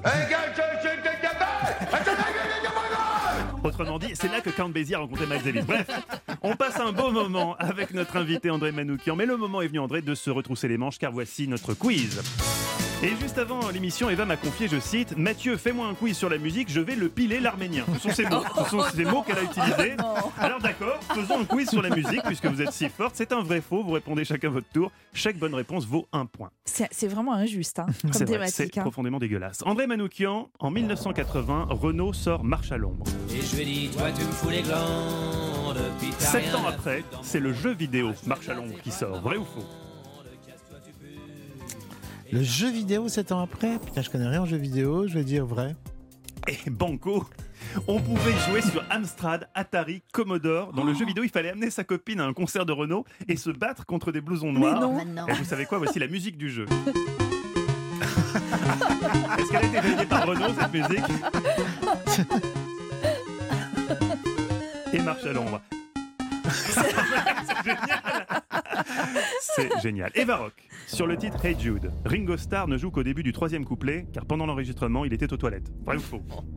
C: Autrement dit, c'est là que Count Basie a rencontré Miles Davis. Bref, on passe un beau moment avec notre invité André Manoukian. Mais le moment est venu, André, de se retrousser les manches, car voici notre quiz. Et juste avant l'émission, Eva m'a confié, je cite, « Mathieu, fais-moi un quiz sur la musique, je vais le piler l'arménien. » Ce sont ces mots, ce sont ces mots qu'elle a utilisés. Alors d'accord, faisons un quiz sur la musique, puisque vous êtes si forte. C'est un vrai faux, vous répondez chacun votre tour. Chaque bonne réponse vaut un point.
K: C'est c'est vraiment injuste hein, comme
C: C'est vrai,
K: thématique.
C: c'est
K: hein.
C: profondément dégueulasse. André Manoukian, en mille neuf cent quatre-vingts, Renault sort Marche à l'ombre.
O: Et je lui dis, toi tu me fous les glandes. Puis t'as
C: Sept
O: rien
C: ans
O: à
C: après,
O: foutre dans
C: c'est le jeu vidéo Marche à l'ombre qui sort. Vrai ou faux?
D: Le jeu vidéo, sept ans après? Putain, je connais rien en jeu vidéo, je vais dire vrai.
C: Et banco, on pouvait jouer sur Amstrad, Atari, Commodore. Dans le jeu vidéo, il fallait amener sa copine à un concert de Renault et se battre contre des blousons noirs.
H: non. Ah non.
C: Et vous savez quoi? Voici la musique du jeu. Est-ce qu'elle a été validée par Renault, cette musique? Et Marche à l'ombre. C'est génial. C'est génial. Eva Rock, sur le titre Hey Jude, Ringo Starr ne joue qu'au début du troisième couplet, car pendant l'enregistrement, il était aux toilettes. Vrai ou faux?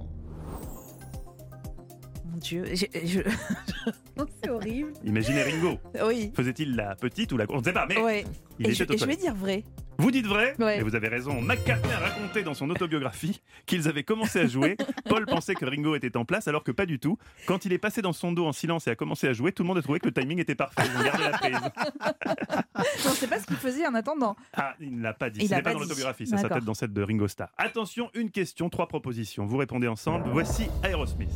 K: Mon Dieu, je- je- c'est horrible.
C: Imaginez Ringo.
K: Oui.
C: Faisait-il la petite ou la... On ne sait pas, mais
K: Ouais.
C: il
K: Et
C: était
K: je,
C: aux
K: et je vais
C: toilettes.
K: dire vrai.
C: Vous dites vrai,
K: Ouais.
C: et vous avez raison. McCartney a raconté dans son autobiographie qu'ils avaient commencé à jouer. Paul pensait que Ringo était en place, alors que pas du tout. Quand il est passé dans son dos en silence et a commencé à jouer, tout le monde a trouvé que le timing était parfait. Ils ont gardé la prise.
K: On ne sait pas ce qu'il faisait en attendant.
C: Ah, il ne l'a pas dit.
K: Il
C: Ce
K: l'a
C: n'est pas
K: pas
C: dans
K: dit.
C: l'autobiographie, ça sa
K: D'accord.
C: tête dans celle de Ringo Starr. Attention, une question, trois propositions. Vous répondez ensemble. Voici Aerosmith.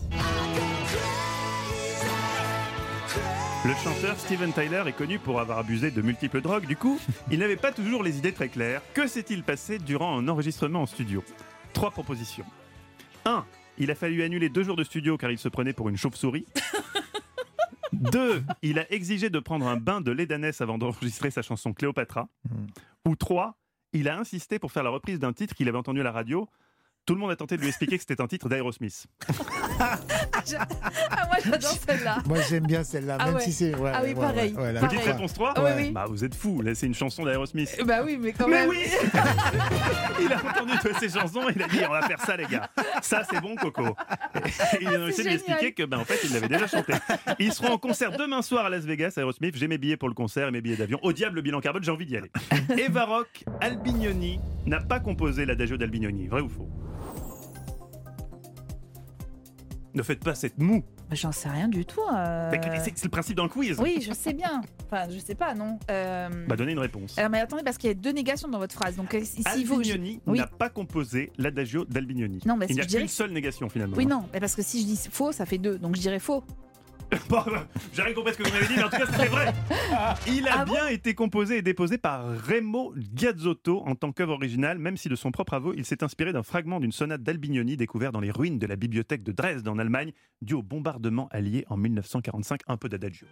C: Le chanteur Steven Tyler est connu pour avoir abusé de multiples drogues. Du coup, il n'avait pas toujours les idées très claires. Que s'est-il passé durant un enregistrement en studio? Trois propositions. un. Il a fallu annuler deux jours de studio car il se prenait pour une chauve-souris. deux. Il a exigé de prendre un bain de lait d'ânesse avant d'enregistrer sa chanson Cléopatra. Ou trois. Il a insisté pour faire la reprise d'un titre qu'il avait entendu à la radio. Tout le monde a tenté de lui expliquer que c'était un titre d'Aerosmith.
K: Ah, moi j'adore celle-là.
D: Moi j'aime bien celle-là,
K: Ah
D: même
K: ouais.
D: si c'est. Ouais,
K: Ah oui,
D: ouais,
K: pareil.
D: ouais, ouais, la
C: Vous dites
D: fois.
C: réponse trois?
K: Ah oui, oui.
C: Bah vous êtes fous, là c'est une chanson d'Aerosmith.
K: Bah oui, mais quand
C: Mais
K: même.
C: oui. Il a entendu toutes ces chansons, il a dit on va faire ça les gars. Ça c'est bon Coco. Et il a essayé de lui expliquer que ben, en fait il l'avait déjà chanté. Ils seront en concert demain soir à Las Vegas, Aerosmith. J'ai mes billets pour le concert et mes billets d'avion. Au diable le bilan carbone, j'ai envie d'y aller. Eva Rock, Albignoni n'a pas composé l'adagio d'Albignoni. Vrai ou faux? Ne faites pas cette moue.
P: Bah, j'en sais rien du tout. Euh...
C: Mais c'est, c'est le principe dans le quiz.
P: Oui, je sais bien. Enfin, je sais pas, non. Euh...
C: Bah, donnez une réponse.
P: Alors, mais attendez, parce qu'il y a deux négations dans votre phrase. Donc, si
C: Albinioni
P: vous...
C: n'a
P: oui.
C: pas composé l'adagio d'Albinioni.
P: Non, mais
C: il n'y a
P: je dirais...
C: qu'une seule négation finalement.
P: Oui, non, mais parce que si je dis faux, ça fait deux. Donc, je dirais faux.
C: Bon, j'ai rien compris ce que vous m'avez dit, mais en tout cas, c'était vrai. Il a
P: Ah
C: bien été composé et déposé par Remo Giazzotto en tant qu'œuvre originale, même si de son propre aveu, il s'est inspiré d'un fragment d'une sonate d'Albinioni découvert dans les ruines de la bibliothèque de Dresde en Allemagne, dû au bombardement allié en mille neuf cent quarante-cinq. Un peu d'adagio.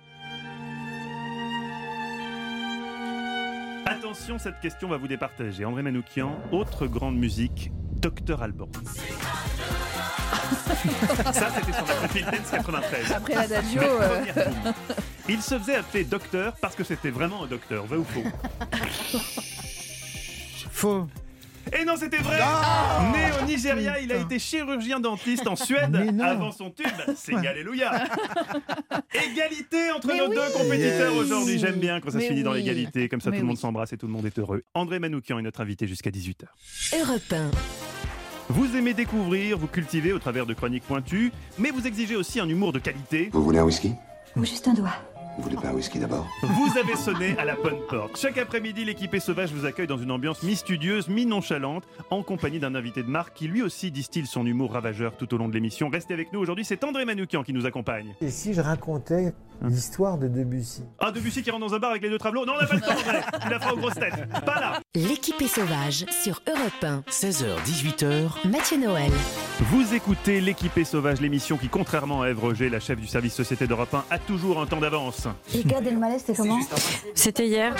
C: Attention, cette question va vous départager. André Manoukian, autre grande musique, Docteur Alban. Ça, c'était son après Phil Dance quatre-vingt-treize.
P: Après l'adagio. Euh...
C: Il se faisait appeler docteur parce que c'était vraiment un docteur, vrai ou faux?
D: Faux.
C: Et non, c'était vrai.
D: Oh
C: Né au Nigeria, il a été chirurgien dentiste en Suède avant son tube. C'est Alléluia. Égalité entre
P: Mais
C: nos
P: oui.
C: deux compétiteurs
P: Yes.
C: aujourd'hui. J'aime bien quand ça
P: Mais
C: se finit dans
P: oui.
C: l'égalité. Comme ça,
P: Mais
C: tout le monde
P: oui.
C: s'embrasse et tout le monde est heureux. André Manoukian est notre invité jusqu'à dix-huit heures.
A: Europe un.
C: Vous aimez découvrir, vous cultivez au travers de chroniques pointues, mais vous exigez aussi un humour de qualité.
Q: Vous voulez un whisky?
R: Ou juste un doigt.
Q: Vous voulez pas un whisky d'abord?
C: Vous avez sonné à la bonne porte. Chaque après-midi, l'équipée sauvage vous accueille dans une ambiance mi-studieuse, mi-nonchalante, en compagnie d'un invité de marque qui lui aussi distille son humour ravageur tout au long de l'émission. Restez avec nous aujourd'hui, c'est André Manoukian qui nous accompagne.
G: Et si je racontais l'histoire de Debussy?
C: Ah, Debussy qui rentre dans un bar avec les deux travelots? Non, on n'a pas le temps, André. Tu la feras aux grosses têtes. Pas là.
A: L'équipée sauvage sur Europe un.
B: seize heures dix-huit heures.
A: Mathieu Noël.
C: Vous écoutez l'équipée sauvage, l'émission qui, contrairement à Ève Roger, la chef du service société d'Europe un, a toujours un temps d'avance.
H: Et Gad Elmaleh, c'était comment?
S: C'était hier.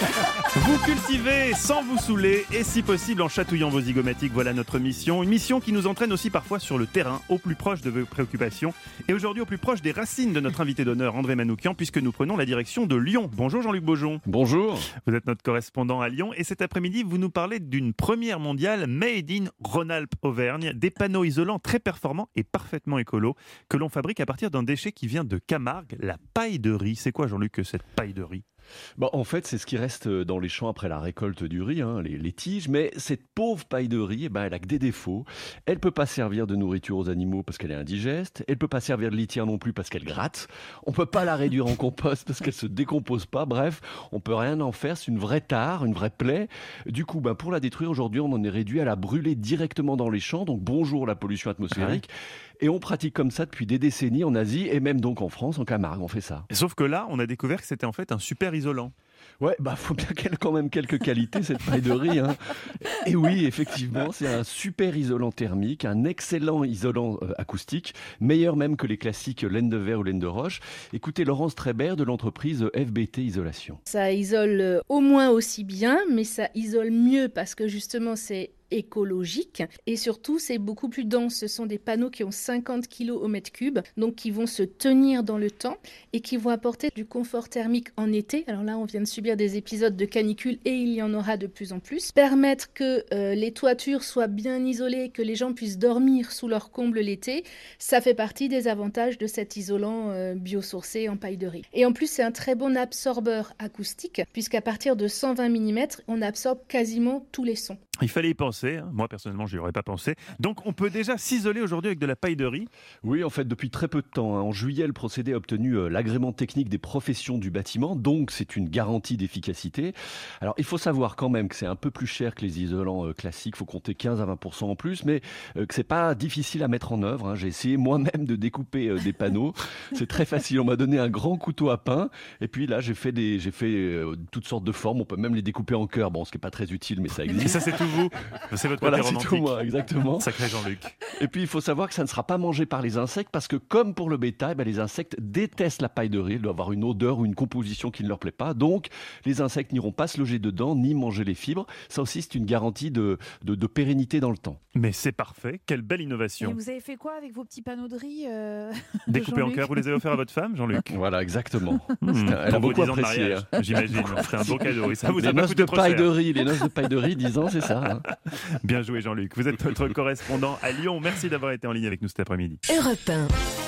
C: Vous cultivez sans vous saouler et si possible en chatouillant vos zygomatiques, voilà notre mission. Une mission qui nous entraîne aussi parfois sur le terrain, au plus proche de vos préoccupations et aujourd'hui au plus proche des racines de notre invité d'honneur André Manoukian puisque nous prenons la direction de Lyon. Bonjour Jean-Luc Beaujon.
J: Bonjour.
C: Vous êtes notre correspondant à Lyon et cet après-midi vous nous parlez d'une première mondiale made in Rhône-Alpes-Auvergne, des panneaux isolants très performants et parfaitement écolos que l'on fabrique à partir d'un déchet qui vient de Camargue, la paille de riz. C'est quoi Jean-Luc que cette paille de riz?
T: Bah, en fait, c'est ce qui reste dans les champs après la récolte du riz, hein, les, les tiges. Mais cette pauvre paille de riz, eh ben, elle a que des défauts. Elle peut pas servir de nourriture aux animaux parce qu'elle est indigeste. Elle peut pas servir de litière non plus parce qu'elle gratte. On peut pas la réduire en compost parce qu'elle se décompose pas. Bref, on peut rien en faire. C'est une vraie tare, une vraie plaie. Du coup, ben, pour la détruire aujourd'hui, on en est réduit à la brûler directement dans les champs. Donc bonjour la pollution atmosphérique. Et on pratique comme ça depuis des décennies en Asie et même donc en France, en Camargue, on fait ça.
C: Sauf que là, on a découvert que c'était en fait un super isolant.
T: Ouais, bah faut bien qu'elle ait quand même quelques qualités cette paille de riz. Hein. Et oui, effectivement, c'est un super isolant thermique, un excellent isolant euh, acoustique, meilleur même que les classiques laine de verre ou laine de roche. Écoutez Laurence Trébert de l'entreprise F B T Isolation.
U: Ça isole au moins aussi bien, mais ça isole mieux parce que justement c'est écologique et surtout c'est beaucoup plus dense. Ce sont des panneaux qui ont cinquante kilos au mètre cube, donc qui vont se tenir dans le temps et qui vont apporter du confort thermique en été. Alors là on vient de subir des épisodes de canicule et il y en aura de plus en plus. Permettre que euh, les toitures soient bien isolées, que les gens puissent dormir sous leur comble l'été, ça fait partie des avantages de cet isolant euh, biosourcé en paille de riz. Et en plus c'est un très bon absorbeur acoustique puisqu'à partir de cent vingt millimètres on absorbe quasiment tous les sons.
C: Il fallait y penser, hein. Moi personnellement je n'y aurais pas pensé. Donc on peut déjà s'isoler aujourd'hui avec de la paille de riz?
T: Oui, en fait depuis très peu de temps. Hein. En juillet, le procédé a obtenu euh, l'agrément technique des professions du bâtiment, donc c'est une garantie d'efficacité. Alors il faut savoir quand même que c'est un peu plus cher que les isolants euh, classiques, il faut compter quinze à vingt pour cent en plus, mais euh, que c'est pas difficile à mettre en œuvre. Hein. J'ai essayé moi-même de découper euh, des panneaux, c'est très facile, on m'a donné un grand couteau à pain, et puis là j'ai fait, des, j'ai fait euh, toutes sortes de formes, on peut même les découper en cœur, bon ce qui n'est pas très utile mais ça existe.
C: Et ça c'est tout vous, c'est votre
T: voilà,
C: côté romantique.
T: C'est tout moi, exactement.
C: Sacré Jean-Luc.
T: Et puis il faut savoir que ça ne sera pas mangé par les insectes parce que comme pour le bétail, ben, les insectes détestent la paille de riz, elle doit avoir une odeur ou une composition qui ne leur plaît pas, donc les insectes n'iront pas se loger dedans ni manger les fibres. Ça aussi c'est une garantie de, de, de pérennité dans le temps.
C: Mais c'est parfait, quelle belle innovation.
P: Et vous avez fait quoi avec vos petits panneaux de riz euh,
C: Découpés en cœur, vous les avez offerts à votre femme, Jean-Luc?
T: Voilà, exactement.
C: Mmh,
T: Elle a
C: pour
T: beaucoup
C: vos dix ans de
T: apprécié.
C: mariage,
T: Hein.
C: j'imagine. C'est un beau cadeau. Et ça vous
T: les
C: a pas
T: noces
C: coûté
T: de
C: trop
T: paille
C: cher.
T: de riz, les noces de paille de riz, dix ans, c'est ça. Hein.
C: Bien joué Jean-Luc. Vous êtes notre correspondant à Lyon. Merci d'avoir été en ligne avec nous cet après-midi.
A: Europe un.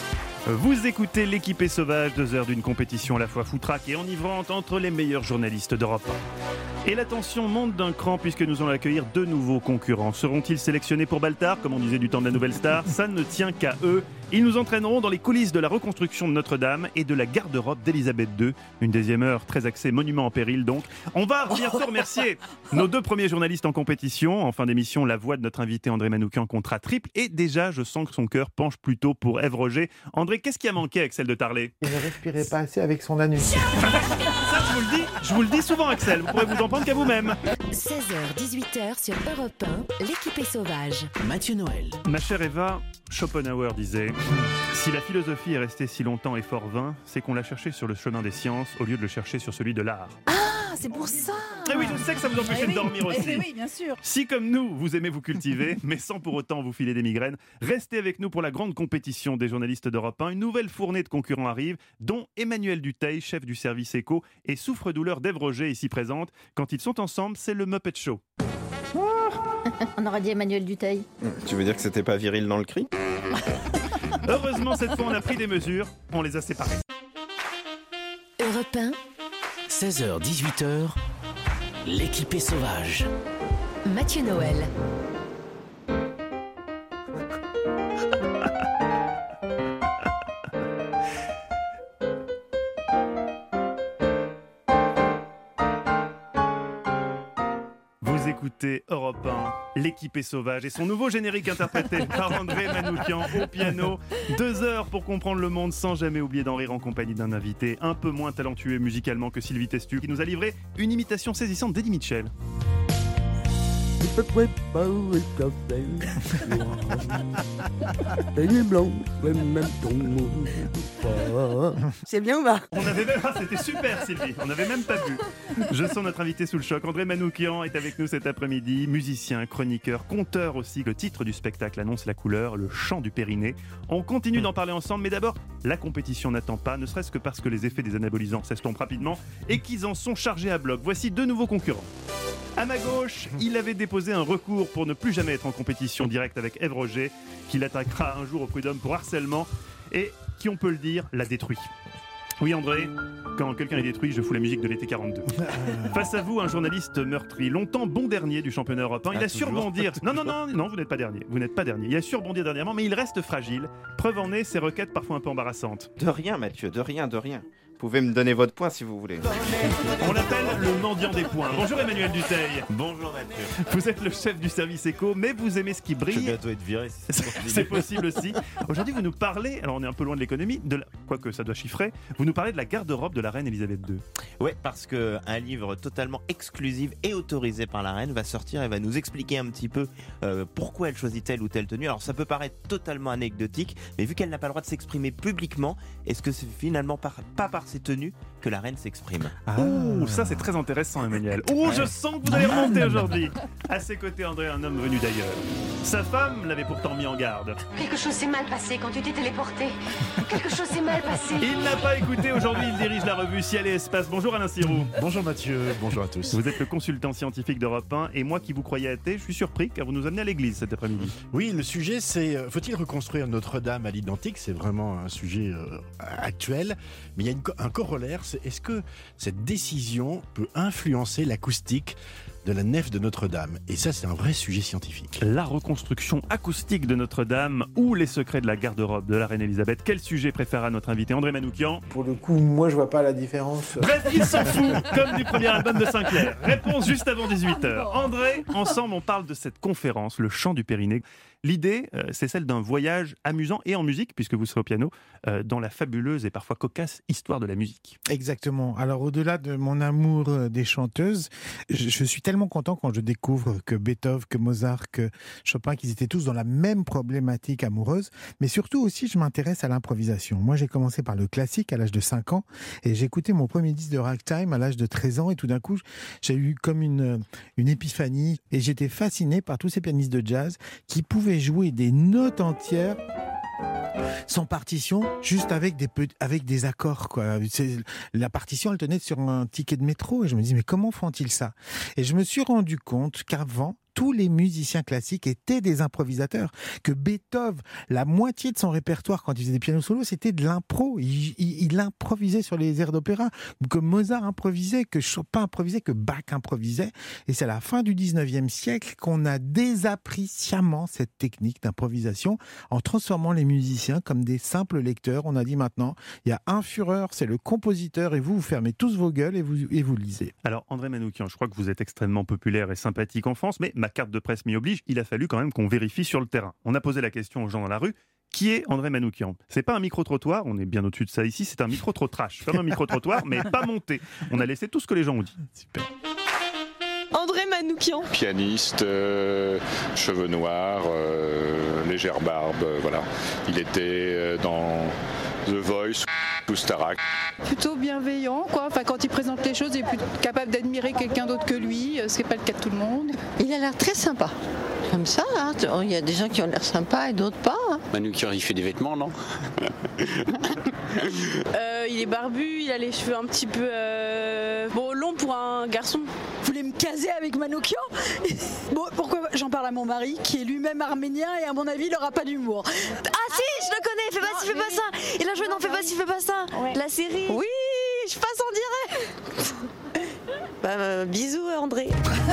C: Vous écoutez l'équipée sauvage, deux heures d'une compétition à la fois foutraque et enivrante entre les meilleurs journalistes d'Europe un. Et la tension monte d'un cran puisque nous allons accueillir deux nouveaux concurrents. Seront-ils sélectionnés pour Baltard, comme on disait du temps de la Nouvelle Star? Ça ne tient qu'à eux. Ils nous entraîneront dans les coulisses de la reconstruction de Notre-Dame et de la garde-robe d'Élisabeth deux. Une deuxième heure très axée monument en péril donc. On va bientôt remercier nos deux premiers journalistes en compétition. En fin d'émission, la voix de notre invité André Manoukian comptera triple. Et déjà, je sens que son cœur penche plutôt pour Ève Roger. André, qu'est-ce qui a manqué avec celle de Tarlet?
G: Il ne respirait pas assez avec son anus.
C: Ça, je vous le dis, je vous le dis souvent, Axel. Vous pourrez vous en prendre qu'à vous-même.
A: seize heures dix-huit heures sur Europe un, l'équipe est sauvage.
B: Mathieu Noël.
C: Ma chère Eva, Schopenhauer disait « Si la philosophie est restée si longtemps et fort vain, c'est qu'on l'a cherché sur le chemin des sciences au lieu de le chercher sur celui de l'art. »
P: Ah, c'est pour ça.
C: Eh oui, je sais que ça vous empêche
P: Eh
C: de
P: oui,
C: dormir aussi.
P: eh oui, bien sûr.
C: Si comme nous, vous aimez vous cultiver, mais sans pour autant vous filer des migraines, restez avec nous pour la grande compétition des journalistes d'Europe un. Une nouvelle fournée de concurrents arrive, dont Emmanuel Dutheil, chef du service éco, et souffre-douleur d'Ève Roger, ici présente. Quand ils sont ensemble, c'est le Muppet Show.
H: On aurait dit Emmanuel Dutheil.
Q: Tu veux dire que c'était pas viril dans le cri?
C: Heureusement, cette fois, on a pris des mesures, on les a séparés.
A: Europe un,
B: seize heures dix-huit heures, l'équipe est sauvage.
A: Mathieu Noël.
C: Vous écoutez Europe un, l'équipe est sauvage et son nouveau générique interprété par André Manoukian au piano. Deux heures pour comprendre le monde sans jamais oublier d'en rire en compagnie d'un invité un peu moins talentueux musicalement que Sylvie Testu qui nous a livré une imitation saisissante d'Eddie Mitchell.
N: C'est bien ou pas?
C: On avait même... ah, c'était super Sylvie, on n'avait même pas vu. Je sens notre invité sous le choc. André Manoukian est avec nous cet après-midi, musicien, chroniqueur, conteur aussi. Le titre du spectacle annonce la couleur, le chant du périnée. On continue d'en parler ensemble, mais d'abord, la compétition n'attend pas, ne serait-ce que parce que les effets des anabolisants s'estompent rapidement et qu'ils en sont chargés à bloc. Voici deux nouveaux concurrents. À ma gauche, il avait déposé un recours pour ne plus jamais être en compétition directe avec Ève Roger, qui l'attaquera un jour au prud'homme pour harcèlement et qui, on peut le dire, l'a détruit. Oui André, quand quelqu'un est détruit, je fous la musique de l'été quarante-deux. Face à vous, un journaliste meurtri, longtemps bon dernier du championnat européen. Il
Q: Ah,
C: a su
Q: toujours,
C: rebondir. Non, non,
Q: toujours.
C: non, non, vous n'êtes pas dernier. Vous n'êtes pas dernier. Il a su rebondir dernièrement, mais il reste fragile. Preuve en est ses requêtes parfois un peu embarrassantes.
Q: De rien, Mathieu, de rien, de rien. Vous pouvez me donner votre point si vous voulez.
C: On l'appelle le mendiant des points. Bonjour Emmanuel Dutheil.
Q: Bonjour Mathieu.
C: Vous êtes le chef du service éco, mais vous aimez ce qui
Q: Je vais
C: brille.
Q: bientôt être viré. si c'est possible.
C: C'est possible aussi. Aujourd'hui, vous nous parlez, alors on est un peu loin de l'économie, de la... quoique ça doit chiffrer, vous nous parlez de la garde-robe de la reine Elisabeth deux.
R: Ouais, parce qu'un livre totalement exclusif et autorisé par la reine va sortir et va nous expliquer un petit peu euh, pourquoi elle choisit telle ou telle tenue. Alors ça peut paraître totalement anecdotique, mais vu qu'elle n'a pas le droit de s'exprimer publiquement, est-ce que c'est finalement par, pas par ses tenues que la reine s'exprime?
C: Oh, ça c'est très intéressant Emmanuel. Oh, je sens que vous allez remonter aujourd'hui. À ses côtés, André, un homme venu d'ailleurs. Sa femme l'avait pourtant mis en garde.
S: Quelque chose s'est mal passé quand tu t'es téléporté. Quelque chose s'est mal passé.
C: Il n'a pas écouté, aujourd'hui il dirige la revue Ciel et Espace. Bonjour Alain Sirou.
V: Bonjour Mathieu, bonjour à tous.
C: Vous êtes le consultant scientifique d'Europe un et moi qui vous croyais athée, je suis surpris car vous nous amenez à l'église cet après-midi.
V: Oui, le sujet c'est euh, faut-il reconstruire Notre-Dame à l'identique? C'est vraiment un sujet euh, actuel, mais il y a une co- un corollaire, c'est est-ce que cette décision peut influencer l'acoustique de la nef de Notre-Dame? Et ça, c'est un vrai sujet scientifique.
C: La reconstruction acoustique de Notre-Dame ou les secrets de la garde-robe de la reine Elisabeth. Quel sujet préférera notre invité André Manoukian?
G: Pour le coup, moi, je vois pas la différence.
C: Bref, il s'en fout, comme du premier album de Sinclair. Réponse juste avant dix-huit heures. André, ensemble, on parle de cette conférence, le chant du périnée. L'idée, euh, c'est celle d'un voyage amusant et en musique, puisque vous serez au piano, euh, dans la fabuleuse et parfois cocasse histoire de la musique.
D: Exactement. Alors, au-delà de mon amour euh, des chanteuses, je, je suis tellement content quand je découvre que Beethoven, que Mozart, que Chopin, qu'ils étaient tous dans la même problématique amoureuse. Mais surtout aussi, je m'intéresse à l'improvisation. Moi, j'ai commencé par le classique à l'âge de cinq ans et j'ai écouté mon premier disque de ragtime à l'âge de treize ans et tout d'un coup, j'ai eu comme une, une épiphanie et j'étais fasciné par tous ces pianistes de jazz qui pouvaient jouer des notes entières sans partition, juste avec des, pe- avec des accords, quoi. C'est, la partition, elle tenait sur un ticket de métro et je me dis, mais comment font-ils ça? Et je me suis rendu compte qu'avant, tous les musiciens classiques étaient des improvisateurs, que Beethoven, la moitié de son répertoire quand il faisait des pianos solos, c'était de l'impro. Il, il, il improvisait sur les airs d'opéra, que Mozart improvisait, que Chopin improvisait, que Bach improvisait. Et c'est à la fin du dix-neuvième siècle qu'on a désappris sciemment cette technique d'improvisation en transformant les musiciens comme des simples lecteurs. On a dit maintenant, il y a un Führer, c'est le compositeur, et vous, vous fermez tous vos gueules et vous, et vous lisez.
C: Alors, André Manoukian, je crois que vous êtes extrêmement populaire et sympathique en France, mais ma carte de presse m'y oblige, il a fallu quand même qu'on vérifie sur le terrain. On a posé la question aux gens dans la rue, qui est André Manoukian ? C'est pas un micro-trottoir, on est bien au-dessus de ça ici, c'est un micro-trottrash, comme un micro-trottoir, mais pas monté. On a laissé tout ce que les gens ont dit. Super.
E: André Manoukian.
I: Pianiste, euh, cheveux noirs, euh, légère barbe, euh, voilà. Il était euh, dans The Voice ou Starac.
E: Plutôt bienveillant, quoi. Enfin, quand il présente les choses, il est plutôt capable d'admirer quelqu'un d'autre que lui, ce qui n'est pas le cas de tout le monde.
W: Il a l'air très sympa. Comme ça, hein. Il y a des gens qui ont l'air sympas et d'autres pas. Hein.
I: Manoukian, il fait des vêtements, non
E: euh, Il est barbu, il a les cheveux un petit peu euh... bon, longs pour un garçon.
X: Vous voulez me caser avec Manoukian ? Bon, pourquoi j'en parle à mon mari, qui est lui-même arménien et à mon avis, il n'aura pas d'humour.
W: Ah si, je le connais, fais pas ci, fais pas ça. Il a joué dans Fais pas ci, fais pas ça. Ouais. La série.
E: Oui, je passe en direct.
W: Bah, euh, bisous André.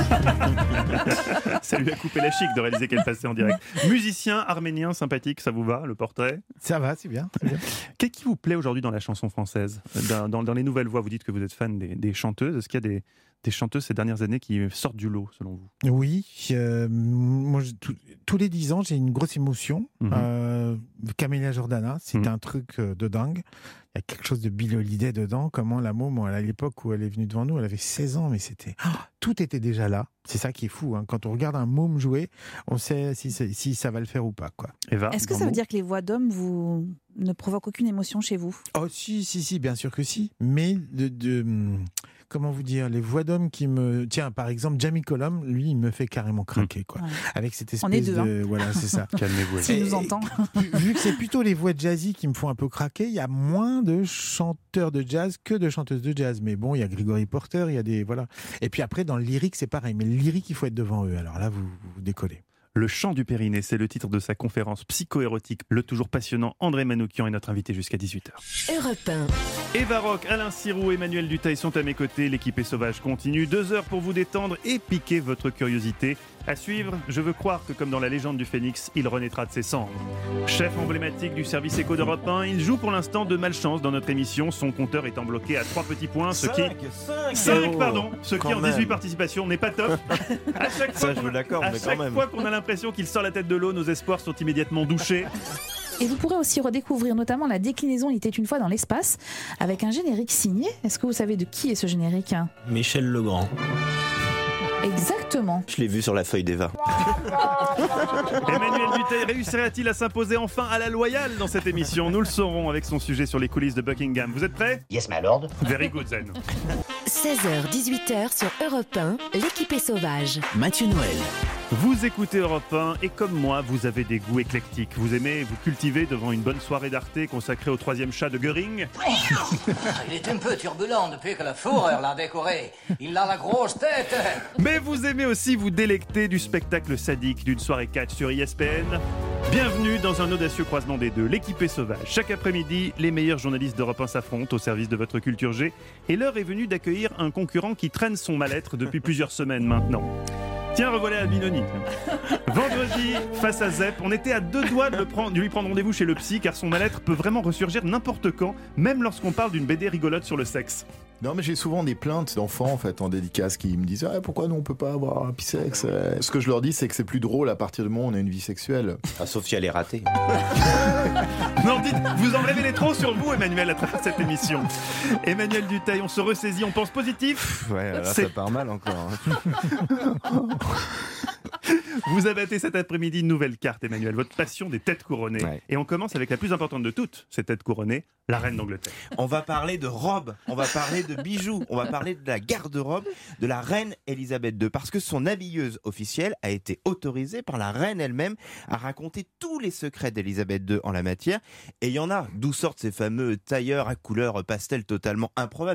C: Ça lui a coupé la chic de réaliser qu'elle passait en direct. Musicien arménien sympathique, ça vous va, le portrait ?
D: Ça va, c'est bien. C'est bien.
C: Qu'est-ce qui vous plaît aujourd'hui dans la chanson française ? dans, dans, dans les nouvelles voix, vous dites que vous êtes fan des, des chanteuses. Est-ce qu'il y a des, des chanteuses ces dernières années qui sortent du lot, selon vous ?
D: Oui. Euh, moi, je, tout, tous les dix ans, j'ai une grosse émotion. Mm-hmm. Euh, Camélia Jordana, c'est mm-hmm. un truc de dingue. Il y a quelque chose de Billie Holiday dedans. Comment la môme, à l'époque où elle est venue devant nous, elle avait seize ans, mais c'était oh, tout était déjà là. C'est ça qui est fou. Hein. Quand on regarde un môme jouer, on sait si, si ça va le faire ou pas. Quoi.
P: Eva, est-ce que ça
C: mot.
P: veut dire que les voix d'hommes vous ne provoquent aucune émotion chez vous ?
D: Oh si, si, si, bien sûr que si. Mais de, de comment vous dire, les voix d'hommes qui me, tiens, par exemple, Jamie Cullum, lui, il me fait carrément craquer, quoi. Ouais. Avec cette espèce
P: on est deux,
D: de,
P: hein.
D: voilà, c'est ça.
C: Calmez-vous.
P: S'il nous entend.
D: Vu que c'est plutôt les voix jazzy qui me font un peu craquer, il y a moins de chanteurs de jazz que de chanteuses de jazz. Mais bon, il y a Gregory Porter, il y a des, voilà. Et puis après, dans le lyrique, c'est pareil. Mais le lyrique, il faut être devant eux. Alors là, vous, vous décollez.
C: Le chant du périnée, c'est le titre de sa conférence psycho-érotique. Le toujours passionnant André Manoukian est notre invité jusqu'à dix-huit heures.
A: Europe un.
C: Eva Rock, Alain Sirou, Emmanuel Duteil sont à mes côtés. L'équipe est sauvage continue. Deux heures pour vous détendre et piquer votre curiosité. À suivre, je veux croire que comme dans la légende du phénix, il renaîtra de ses cendres. Chef emblématique du service éco d'Europe un, il joue pour l'instant de malchance dans notre émission, son compteur étant bloqué à trois petits points, ce qui... cinq, pardon, ce qui en dix-huit participations n'est pas top. À chaque fois,
R: Ça, je vous l'accorde,
C: à
R: mais
C: chaque
R: quand même.
C: fois qu'on a l'impression qu'il sort la tête de l'eau, nos espoirs sont immédiatement douchés.
P: Et vous pourrez aussi redécouvrir notamment la déclinaison Il était une fois dans l'espace avec un générique signé. Est-ce que vous savez de qui est ce générique ?
R: Michel Legrand.
P: Exactement.
R: Je l'ai vu sur la feuille d'Eva.
C: Emmanuel Duteil réussira-t-il à s'imposer enfin à la loyale dans cette émission ? Nous le saurons avec son sujet sur les coulisses de Buckingham. Vous êtes prêts ?
B: Yes, my lord.
C: Very good, Zen.
A: seize heures dix-huit heures sur Europe un, l'équipe est sauvage.
B: Mathieu Noël.
C: Vous écoutez Europe un et comme moi, vous avez des goûts éclectiques. Vous aimez vous cultiver devant une bonne soirée d'Arte consacrée au troisième chat de Göring.
B: Il est un peu turbulent depuis que le Führer l'a décoré. Il a la grosse tête.
C: Mais vous aimez aussi vous délecter du spectacle sadique d'une soirée catch sur I S P N. Bienvenue dans un audacieux croisement des deux, l'équipe est sauvage. Chaque après-midi, les meilleurs journalistes d'Europe un s'affrontent au service de votre culture G. Et l'heure est venue d'accueillir un concurrent qui traîne son mal-être depuis plusieurs semaines maintenant. Tiens, revoilà Albinoni. Vendredi, face à Zep, on était à deux doigts de, le prendre, de lui prendre rendez-vous chez le psy, car son mal-être peut vraiment ressurgir n'importe quand, même lorsqu'on parle d'une B D rigolote sur le sexe.
Y: Non, mais j'ai souvent des plaintes d'enfants en fait en dédicace qui me disent ah, pourquoi nous on peut pas avoir un bisex. Ce que je leur dis, c'est que c'est plus drôle à partir du moment où on a une vie sexuelle.
R: Ah, sauf si elle est ratée.
C: Non, dites, vous en révélez trop sur vous, Emmanuel, à travers cette émission. Emmanuel Duteil, on se ressaisit, on pense positif.
R: Ouais, là,
C: c'est...
R: ça part mal encore. Hein.
C: Vous abattez cet après-midi une nouvelle carte, Emmanuel, votre passion des têtes couronnées. Ouais. Et on commence avec la plus importante de toutes, ces têtes couronnées, la reine d'Angleterre.
R: On va parler de robes, on va parler de bijoux, on va parler de la garde-robe de la reine Elisabeth deux, parce que son habilleuse officielle a été autorisée par la reine elle-même à raconter tous les secrets d'Elisabeth deux en la matière. Et il y en a, d'où sortent ces fameux tailleurs à couleur pastel totalement improbables. Il y a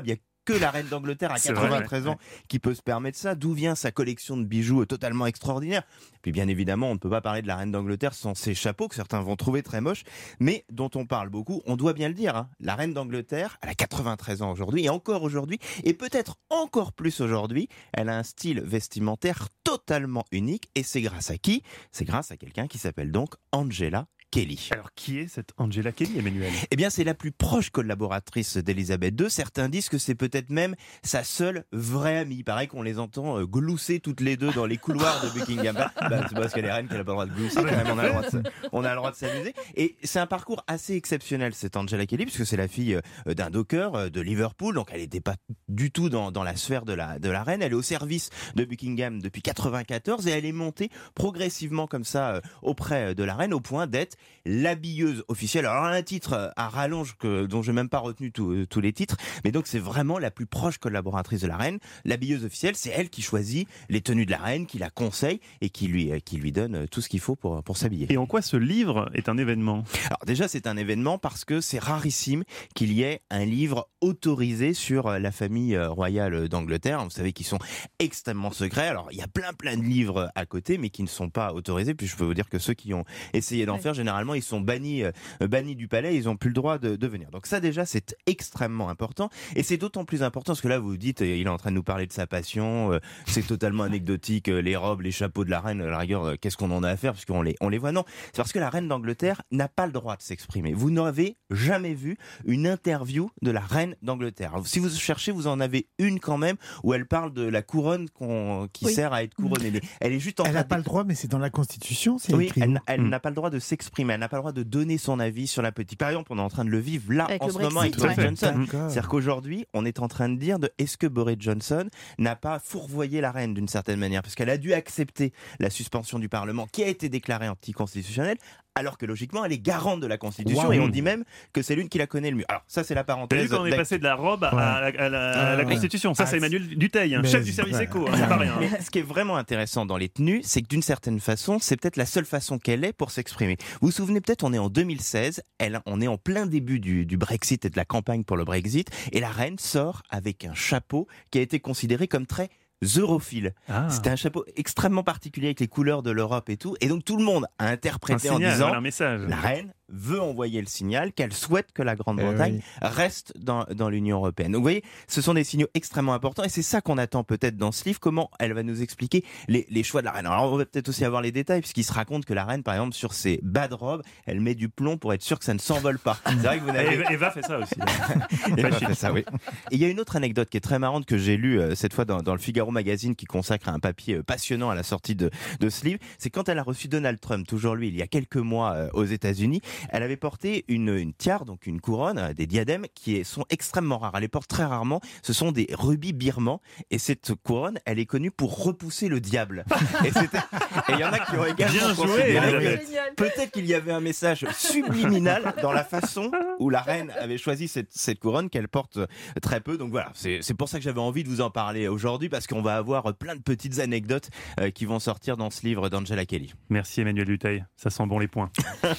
R: que la reine d'Angleterre à quatre-vingt-treize ans qui peut se permettre ça. D'où vient sa collection de bijoux totalement extraordinaire? Puis bien évidemment, on ne peut pas parler de la reine d'Angleterre sans ses chapeaux, que certains vont trouver très moches, mais dont on parle beaucoup. On doit bien le dire, hein, la reine d'Angleterre, elle a quatre-vingt-treize ans aujourd'hui, et encore aujourd'hui, et peut-être encore plus aujourd'hui, elle a un style vestimentaire totalement unique, et c'est grâce à qui? C'est grâce à quelqu'un qui s'appelle donc Angela Kelly.
C: Alors, qui est cette Angela Kelly, Emmanuel?
R: Eh bien, c'est la plus proche collaboratrice d'Elisabeth deux. Certains disent que c'est peut-être même sa seule vraie amie. Pareil qu'on les entend euh, glousser toutes les deux dans les couloirs de Buckingham. Bah, c'est parce qu'elle est reine qu'elle n'a pas le droit de glousser. Quand même, on a le droit de, on a le droit de s'amuser. Et c'est un parcours assez exceptionnel, cette Angela Kelly, puisque c'est la fille euh, d'un docker euh, de Liverpool. Donc, elle n'était pas du tout dans, dans la sphère de la, de la reine. Elle est au service de Buckingham depuis quatre-vingt-quatorze et elle est montée progressivement comme ça euh, auprès de la reine au point d'être l'habilleuse officielle. Alors un titre à rallonge que, dont je n'ai même pas retenu tous tous les titres, mais donc c'est vraiment la plus proche collaboratrice de la reine. L'habilleuse officielle, c'est elle qui choisit les tenues de la reine, qui la conseille et qui lui, qui lui donne tout ce qu'il faut pour, pour s'habiller.
C: Et en quoi ce livre est un événement?
R: Alors déjà, c'est un événement parce que c'est rarissime qu'il y ait un livre autorisé sur la famille royale d'Angleterre. Vous savez qu'ils sont extrêmement secrets. Alors il y a plein plein de livres à côté, mais qui ne sont pas autorisés. Puis je peux vous dire que ceux qui ont essayé d'en ouais. faire, généralement, ils sont bannis, euh, bannis du palais, ils n'ont plus le droit de, de venir. Donc ça déjà, c'est extrêmement important. Et c'est d'autant plus important parce que là, vous vous dites, il est en train de nous parler de sa passion, euh, c'est totalement anecdotique, euh, les robes, les chapeaux de la reine, à la rigueur, euh, qu'est-ce qu'on en a à faire parce qu'on les, on les voit? Non, c'est parce que la reine d'Angleterre n'a pas le droit de s'exprimer. Vous n'avez jamais vu une interview de la reine d'Angleterre. Alors, si vous cherchez, vous en avez une quand même où elle parle de la couronne qu'on, qui oui. sert à être couronnée. Elle est juste en
D: Elle
R: train
D: n'a pas le droit, mais c'est dans la Constitution, c'est
R: oui,
D: écrit.
R: elle, elle
D: mmh.
R: n'a pas le droit de s'exprimer, elle n'a pas le droit de donner son avis sur la petite. Par exemple, on est en train de le vivre là, avec en ce Brexit, moment, avec Boris ouais. Johnson. D'accord. C'est-à-dire qu'aujourd'hui, on est en train de dire de est-ce que Boris Johnson n'a pas fourvoyé la reine d'une certaine manière, parce qu'elle a dû accepter la suspension du Parlement qui a été déclarée anticonstitutionnelle, alors que logiquement, elle est garante de la Constitution, wow. et on dit même que c'est l'une qui la connaît le mieux. Alors ça, c'est la parenthèse.
C: T'as vu qu'on est passé de la robe à, à, à, à, la, à la Constitution. Ça, ah, c'est Emmanuel Dutheil, hein, chef du service ouais. éco. Hein, c'est pas rien.
R: Mais ce qui est vraiment intéressant dans les tenues, c'est que d'une certaine façon, c'est peut-être la seule façon qu'elle ait pour s'exprimer. Vous vous souvenez peut-être, on est en deux mille seize, elle, on est en plein début du, du Brexit et de la campagne pour le Brexit, et la reine sort avec un chapeau qui a été considéré comme très europhile. Ah. C'était un chapeau extrêmement particulier avec les couleurs de l'Europe et tout. Et donc tout le monde a interprété un
C: signal,
R: en disant
C: voilà, un message.
R: La reine veut envoyer le signal qu'elle souhaite que la Grande-Bretagne eh oui. reste dans, dans l'Union européenne. Donc vous voyez, ce sont des signaux extrêmement importants et c'est ça qu'on attend peut-être dans ce livre, comment elle va nous expliquer les, les choix de la reine. Alors on va peut-être aussi avoir les détails puisqu'il se raconte que la reine, par exemple, sur ses bas de robe, elle met du plomb pour être sûre que ça ne s'envole pas. C'est vrai que vous n'avez...
C: Eva, Eva fait ça aussi.
R: Eva fait ça, oui. Et il y a une autre anecdote qui est très marrante que j'ai lue euh, cette fois dans, dans le Figaro Magazine qui consacre un papier euh, passionnant à la sortie de, de ce livre. C'est quand elle a reçu Donald Trump, toujours lui, il y a quelques mois euh, aux États-Unis, elle avait porté Une, une tiare, donc une couronne, des diadèmes qui sont extrêmement rares. Elle les porte très rarement. Ce sont des rubis birmans. Et cette couronne, elle est connue pour repousser le diable. Et il y en a qui ont également
C: Bien joué,
R: que peut-être qu'il y avait un message subliminal dans la façon où la reine avait choisi cette, cette couronne qu'elle porte très peu. Donc voilà, c'est, c'est pour ça que j'avais envie de vous en parler aujourd'hui parce qu'on va avoir plein de petites anecdotes euh, qui vont sortir dans ce livre d'Angela Kelly.
C: Merci Emmanuel Dutheil. Ça sent bon les points.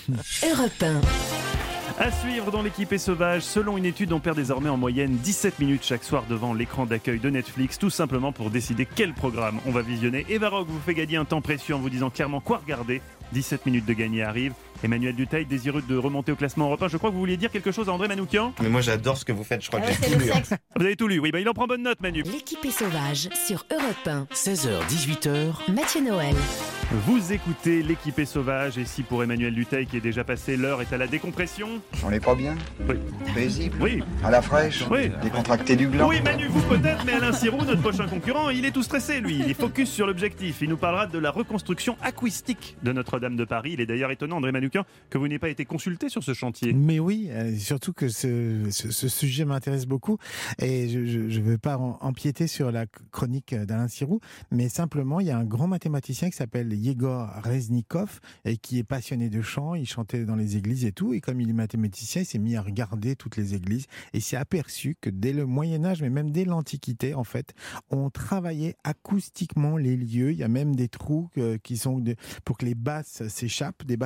A: Europe un.
C: À suivre dans l'équipée sauvage, selon une étude, on perd désormais en moyenne dix-sept minutes chaque soir devant l'écran d'accueil de Netflix, tout simplement pour décider quel programme on va visionner. Eva Rogue vous fait gagner un temps précieux en vous disant clairement quoi regarder. dix-sept minutes de gagner arrivent. Emmanuel Dutheil, désireux de remonter au classement européen, je crois que vous vouliez dire quelque chose à André Manoukian.
R: Mais moi j'adore ce que vous faites, je crois
A: ah
R: que
A: ouais,
R: j'ai tout lu.
C: Vous avez tout lu, oui, bah il en prend bonne note Manu.
A: L'équipée sauvage sur Europe un.
F: seize heures dix-huit heures.
A: Mathieu Noël.
C: Vous écoutez l'équipée sauvage et si pour Emmanuel Dutheil qui est déjà passé, l'heure est à la décompression.
K: On n'est pas bien.
C: Oui.
K: Paisible.
C: Oui.
K: À la fraîche.
C: Oui.
K: Décontracté du gland.
C: Oui Manu, vous peut-être, mais Alain Sirou, notre prochain concurrent, il est tout stressé lui. Il est focus sur l'objectif. Il nous parlera de la reconstruction acoustique de Notre-Dame de Paris. Il est d'ailleurs étonnant, André Manoukian, que vous n'ayez pas été consulté sur ce chantier.
D: Mais oui, euh, surtout que ce, ce, ce sujet m'intéresse beaucoup et je ne veux pas en, empiéter sur la chronique d'Alain Sirou, mais simplement il y a un grand mathématicien qui s'appelle Yegor Reznikov et qui est passionné de chant, il chantait dans les églises et tout, et comme il est mathématicien, il s'est mis à regarder toutes les églises et il s'est aperçu que dès le Moyen-Âge, mais même dès l'Antiquité, en fait, on travaillait acoustiquement les lieux, il y a même des trous euh, qui sont de, pour que les basses s'échappent, des basses trappes comme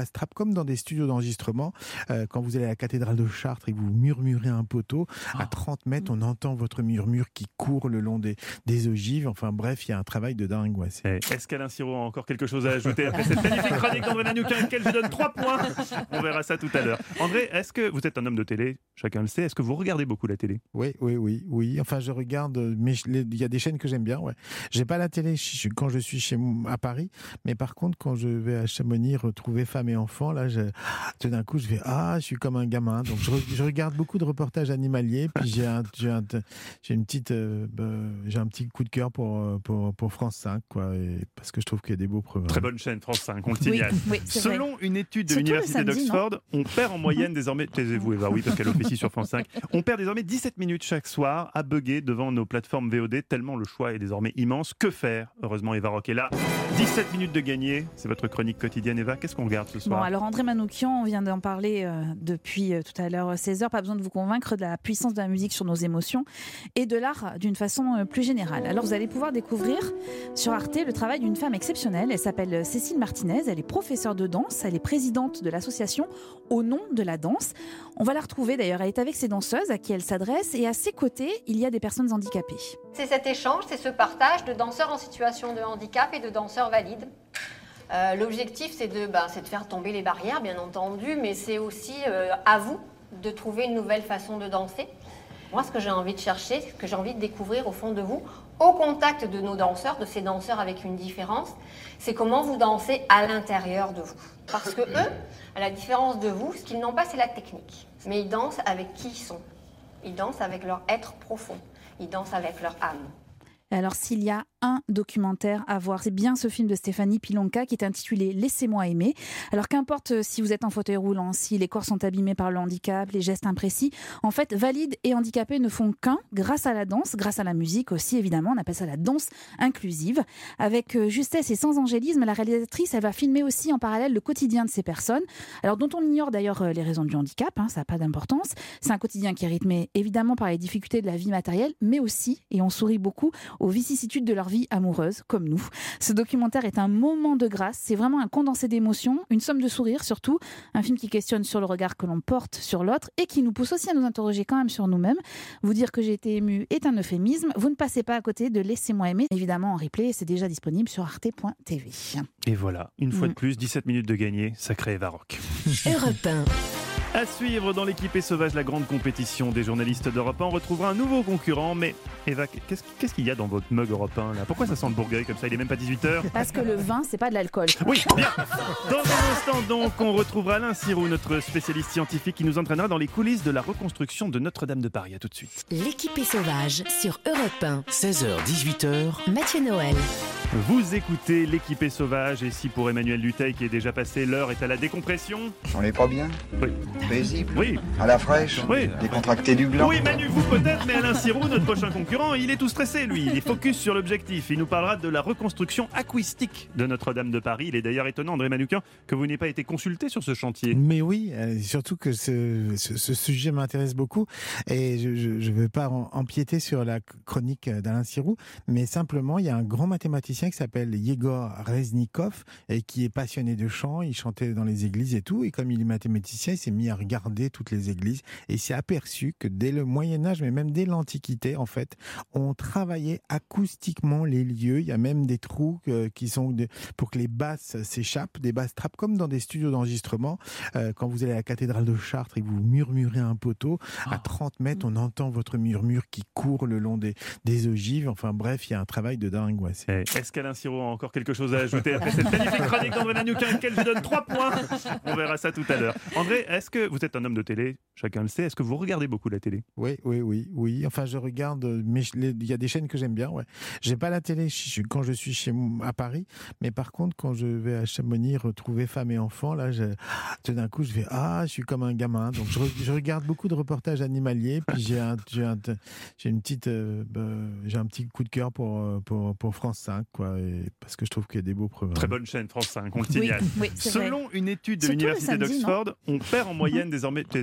D: comme dans des studios d'enregistrement. Euh, quand vous allez à la cathédrale de Chartres et que vous murmurez un poteau, à trente mètres, on entend votre murmure qui court le long des, des ogives. Enfin bref, il y a un travail de dingue. Ouais, c'est...
C: Est-ce qu'Alain Siro a encore quelque chose à ajouter après cette magnifique chronique d'André Manoukian, à laquelle je donne trois points? On verra ça tout à l'heure. André, est-ce que vous êtes un homme de télé? Chacun le sait. Est-ce que vous regardez beaucoup la télé?
D: Oui, oui, oui, oui. Enfin, je regarde, mais je- les- il y a des chaînes que j'aime bien. Ouais. J'ai pas la télé ch- quand je suis chez moi à Paris, mais par contre, quand je vais à Chamonix retrouver femmes et enfants, là, je- tout d'un coup, je vais ah, je suis comme un gamin. Donc, je, re- je regarde beaucoup de reportages animaliers. Puis j'ai un, j'ai un- j'ai une petite, euh, bah, j'ai un petit coup de cœur pour euh, pour, pour France cinq, quoi, et- parce que je trouve qu'il y a des beaux programmes.
C: Très bonne chaîne, France cinq, on le
D: Oui,
C: signale.
D: oui, c'est vrai.
C: Selon une étude de
D: Surtout le
C: l'université
D: samedi,
C: d'Oxford,
D: non
C: on perd en moyenne désormais, taisez-vous Eva, oui, parce qu'elle officie sur France cinq, on perd désormais dix-sept minutes chaque soir à bugger devant nos plateformes V O D, tellement le choix est désormais immense. Que faire? Heureusement, Eva Rock est là. dix-sept minutes de gagner, c'est votre chronique quotidienne. Eva, qu'est-ce qu'on regarde ce soir?
P: Bon, alors André Manoukian, on vient d'en parler euh, depuis euh, tout à l'heure seize heures. Pas besoin de vous convaincre de la puissance de la musique sur nos émotions et de l'art d'une façon euh, plus générale. Alors vous allez pouvoir découvrir sur Arte le travail d'une femme exceptionnelle. Elle s'appelle Cécile Martinez. Elle est professeure de danse. Elle est présidente de l'association Au nom de la danse. On va la retrouver d'ailleurs. Elle est avec ses danseuses à qui elle s'adresse et à ses côtés, il y a des personnes handicapées.
F: C'est cet échange, c'est ce partage de danseurs en situation de handicap et de danseurs valides. Euh, L'objectif, c'est de, ben, c'est de faire tomber les barrières, bien entendu, mais c'est aussi euh, à vous de trouver une nouvelle façon de danser. Moi, ce que j'ai envie de chercher, ce que j'ai envie de découvrir au fond de vous, au contact de nos danseurs, de ces danseurs avec une différence, c'est comment vous dansez à l'intérieur de vous. Parce que eux, à la différence de vous, ce qu'ils n'ont pas, c'est la technique. Mais ils dansent avec qui ils sont. Ils dansent avec leur être profond. Ils dansent avec leur âme.
P: Alors s'il y a un documentaire à voir, c'est bien ce film de Stéphanie Pilonka qui est intitulé Laissez-moi aimer. Alors qu'importe si vous êtes en fauteuil roulant, si les corps sont abîmés par le handicap, les gestes imprécis, en fait, valides et handicapés ne font qu'un grâce à la danse, grâce à la musique aussi évidemment, on appelle ça la danse inclusive. Avec justesse et sans angélisme, la réalisatrice, elle va filmer aussi en parallèle le quotidien de ces personnes, alors dont on ignore d'ailleurs les raisons du handicap, hein, ça n'a pas d'importance. C'est un quotidien qui est rythmé évidemment par les difficultés de la vie matérielle, mais aussi, et on sourit beaucoup, aux vicissitudes de leur vie amoureuse, comme nous. Ce documentaire est un moment de grâce, c'est vraiment un condensé d'émotions, une somme de sourires surtout, un film qui questionne sur le regard que l'on porte sur l'autre et qui nous pousse aussi à nous interroger quand même sur nous-mêmes. Vous dire que j'ai été émue est un euphémisme, vous ne passez pas à côté de Laissez-moi aimer, évidemment en replay, c'est déjà disponible sur arte point t v.
C: Et voilà, une fois
P: Mm.
C: de plus, dix-sept minutes de gagner, sacré Eva Rock.
A: Europe un.
C: À suivre dans l'équipée sauvage, la grande compétition des journalistes d'Europe un. On retrouvera un nouveau concurrent, mais Eva, qu'est-ce qu'est-ce qu'il y a dans votre mug Europe un là? Pourquoi ça sent le bourgueil comme ça? Il est même pas dix-huit heures.
P: Parce que le vin, c'est pas de l'alcool.
C: Oui, bien. Dans un instant donc, on retrouvera Alain Siro, notre spécialiste scientifique qui nous entraînera dans les coulisses de la reconstruction de Notre-Dame de Paris. À tout de suite.
A: L'équipée sauvage sur Europe un.
J: seize heures dix-huit heures.
A: Mathieu Noël.
C: Vous écoutez l'équipée sauvage et si pour Emmanuel Duteil qui est déjà passé, l'heure est à la décompression.
K: On est pas bien?
C: Oui.
K: Paisible?
C: Oui.
K: À la fraîche?
C: Oui.
K: Décontracté du gland?
C: Oui, Manu, vous peut-être, mais Alain Siro, notre prochain concurrent, il est tout stressé, lui. Il est focus sur l'objectif. Il nous parlera de la reconstruction acoustique de Notre-Dame de Paris. Il est d'ailleurs étonnant, André Manoukian, que vous n'ayez pas été consulté sur ce chantier.
D: Mais oui, euh, surtout que ce, ce, ce sujet m'intéresse beaucoup et je ne veux pas en- empiéter sur la chronique d'Alain Sirou, mais simplement, il y a un grand mathématicien qui s'appelle Yegor Reznikov et qui est passionné de chant. Il chantait dans les églises et tout. Et comme il est mathématicien, il s'est mis à regarder toutes les églises et il s'est aperçu que dès le Moyen-Âge, mais même dès l'Antiquité, en fait, on travaillait acoustiquement les lieux. Il y a même des trous euh, qui sont de, pour que les basses s'échappent, des basses trappes, comme dans des studios d'enregistrement. Euh, quand vous allez à la cathédrale de Chartres et que vous murmurez un poteau, à trente mètres, on entend votre murmure qui court le long des, des ogives. Enfin bref, il y a un travail de dingue. Ouais, c'est...
C: Est-ce qu'Alain Siro a encore quelque chose à ajouter après cette magnifique chronique d'André Manoukian, à laquelle je donne trois points? On verra ça tout à l'heure. André, est-ce que vous êtes un homme de télé? Chacun le sait. Est-ce que vous regardez beaucoup la télé?
D: Oui, oui, oui, oui. Enfin, je regarde, mais je- les- il y a des chaînes que j'aime bien. Ouais. J'ai pas la télé ch- quand je suis chez moi à Paris, mais par contre, quand je vais à Chamonix retrouver femmes et enfants, là, je, tout d'un coup, je vais ah, je suis comme un gamin. Donc, je, re- je regarde beaucoup de reportages animaliers. Puis j'ai un, j'ai un, j'ai une petite, euh, bah, j'ai un petit coup de cœur pour euh, pour, pour France cinq, quoi, et parce que je trouve qu'il y a des beaux programmes.
C: Très bonne chaîne, France cinq, on le
D: Oui,
C: signale.
D: oui, c'est
C: Selon
D: vrai.
C: une étude de
D: Surtout le
C: l'université
D: samedi,
C: d'Oxford, on perd en moyenne désormais, taisez-vous Eva, oui,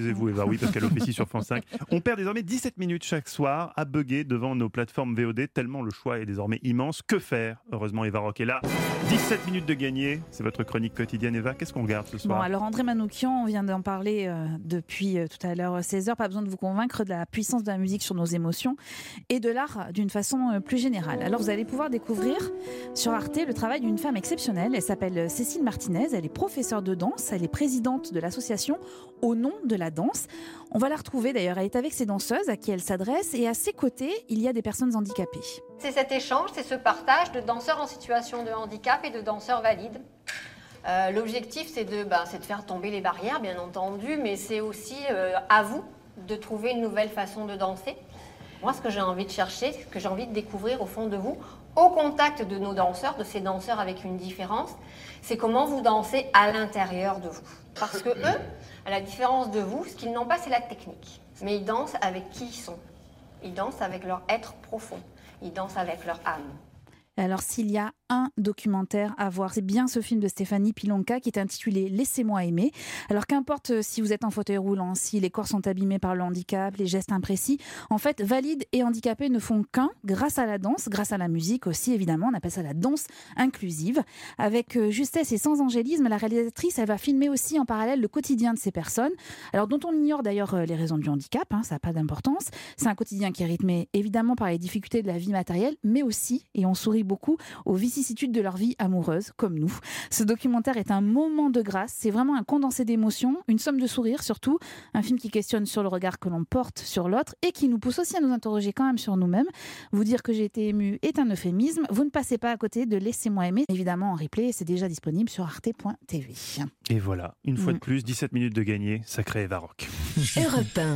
C: oui, parce qu'elle officie sur France cinq. On perd désormais dix-sept minutes chaque soir à bugger devant nos plateformes V O D, tellement le choix est désormais immense. Que faire? Heureusement, Eva Rock est là. dix-sept minutes de gagner, c'est votre chronique quotidienne. Eva, qu'est-ce qu'on regarde ce soir?
P: Bon, alors André Manoukian, on vient d'en parler euh, depuis euh, tout à l'heure seize heures. Pas besoin de vous convaincre de la puissance de la musique sur nos émotions et de l'art d'une façon euh, plus générale. Alors vous allez pouvoir découvrir sur Arte le travail d'une femme exceptionnelle. Elle s'appelle Cécile Martinez, elle est professeure de danse, elle est présidente de l'association Au nom de la danse. On va la retrouver d'ailleurs, elle est avec ses danseuses à qui elle s'adresse et à ses côtés, il y a des personnes handicapées.
F: C'est cet échange, c'est ce partage de danseurs en situation de handicap et de danseurs valides. Euh, L'objectif, c'est de, ben, c'est de faire tomber les barrières, bien entendu, mais c'est aussi euh, à vous de trouver une nouvelle façon de danser. Moi, ce que j'ai envie de chercher, ce que j'ai envie de découvrir au fond de vous, au contact de nos danseurs, de ces danseurs avec une différence, c'est comment vous dansez à l'intérieur de vous. Parce que eux, à la différence de vous, ce qu'ils n'ont pas, c'est la technique. Mais ils dansent avec qui ils sont. Ils dansent avec leur être profond. Ils dansent avec leur âme.
P: Alors s'il y a un documentaire à voir, c'est bien ce film de Stéphanie Pilonka qui est intitulé « Laissez-moi aimer ». Alors qu'importe si vous êtes en fauteuil roulant, si les corps sont abîmés par le handicap, les gestes imprécis, en fait, valides et handicapés ne font qu'un grâce à la danse, grâce à la musique aussi évidemment, on appelle ça la danse inclusive. Avec justesse et sans angélisme, la réalisatrice, elle va filmer aussi en parallèle le quotidien de ces personnes, alors dont on ignore d'ailleurs les raisons du handicap, hein, ça n'a pas d'importance. C'est un quotidien qui est rythmé évidemment par les difficultés de la vie matérielle, mais aussi, et on sourit beaucoup, aux vicissitudes de leur vie amoureuse, comme nous. Ce documentaire est un moment de grâce, c'est vraiment un condensé d'émotions, une somme de sourires surtout, un film qui questionne sur le regard que l'on porte sur l'autre et qui nous pousse aussi à nous interroger quand même sur nous-mêmes. Vous dire que j'ai été émue est un euphémisme, vous ne passez pas à côté de Laissez-moi aimer, évidemment en replay, c'est déjà disponible sur arte point t v.
C: Et voilà, une fois
P: Mm.
C: de plus, dix-sept minutes de gagné, sacré Eva Rock.
A: Europe un.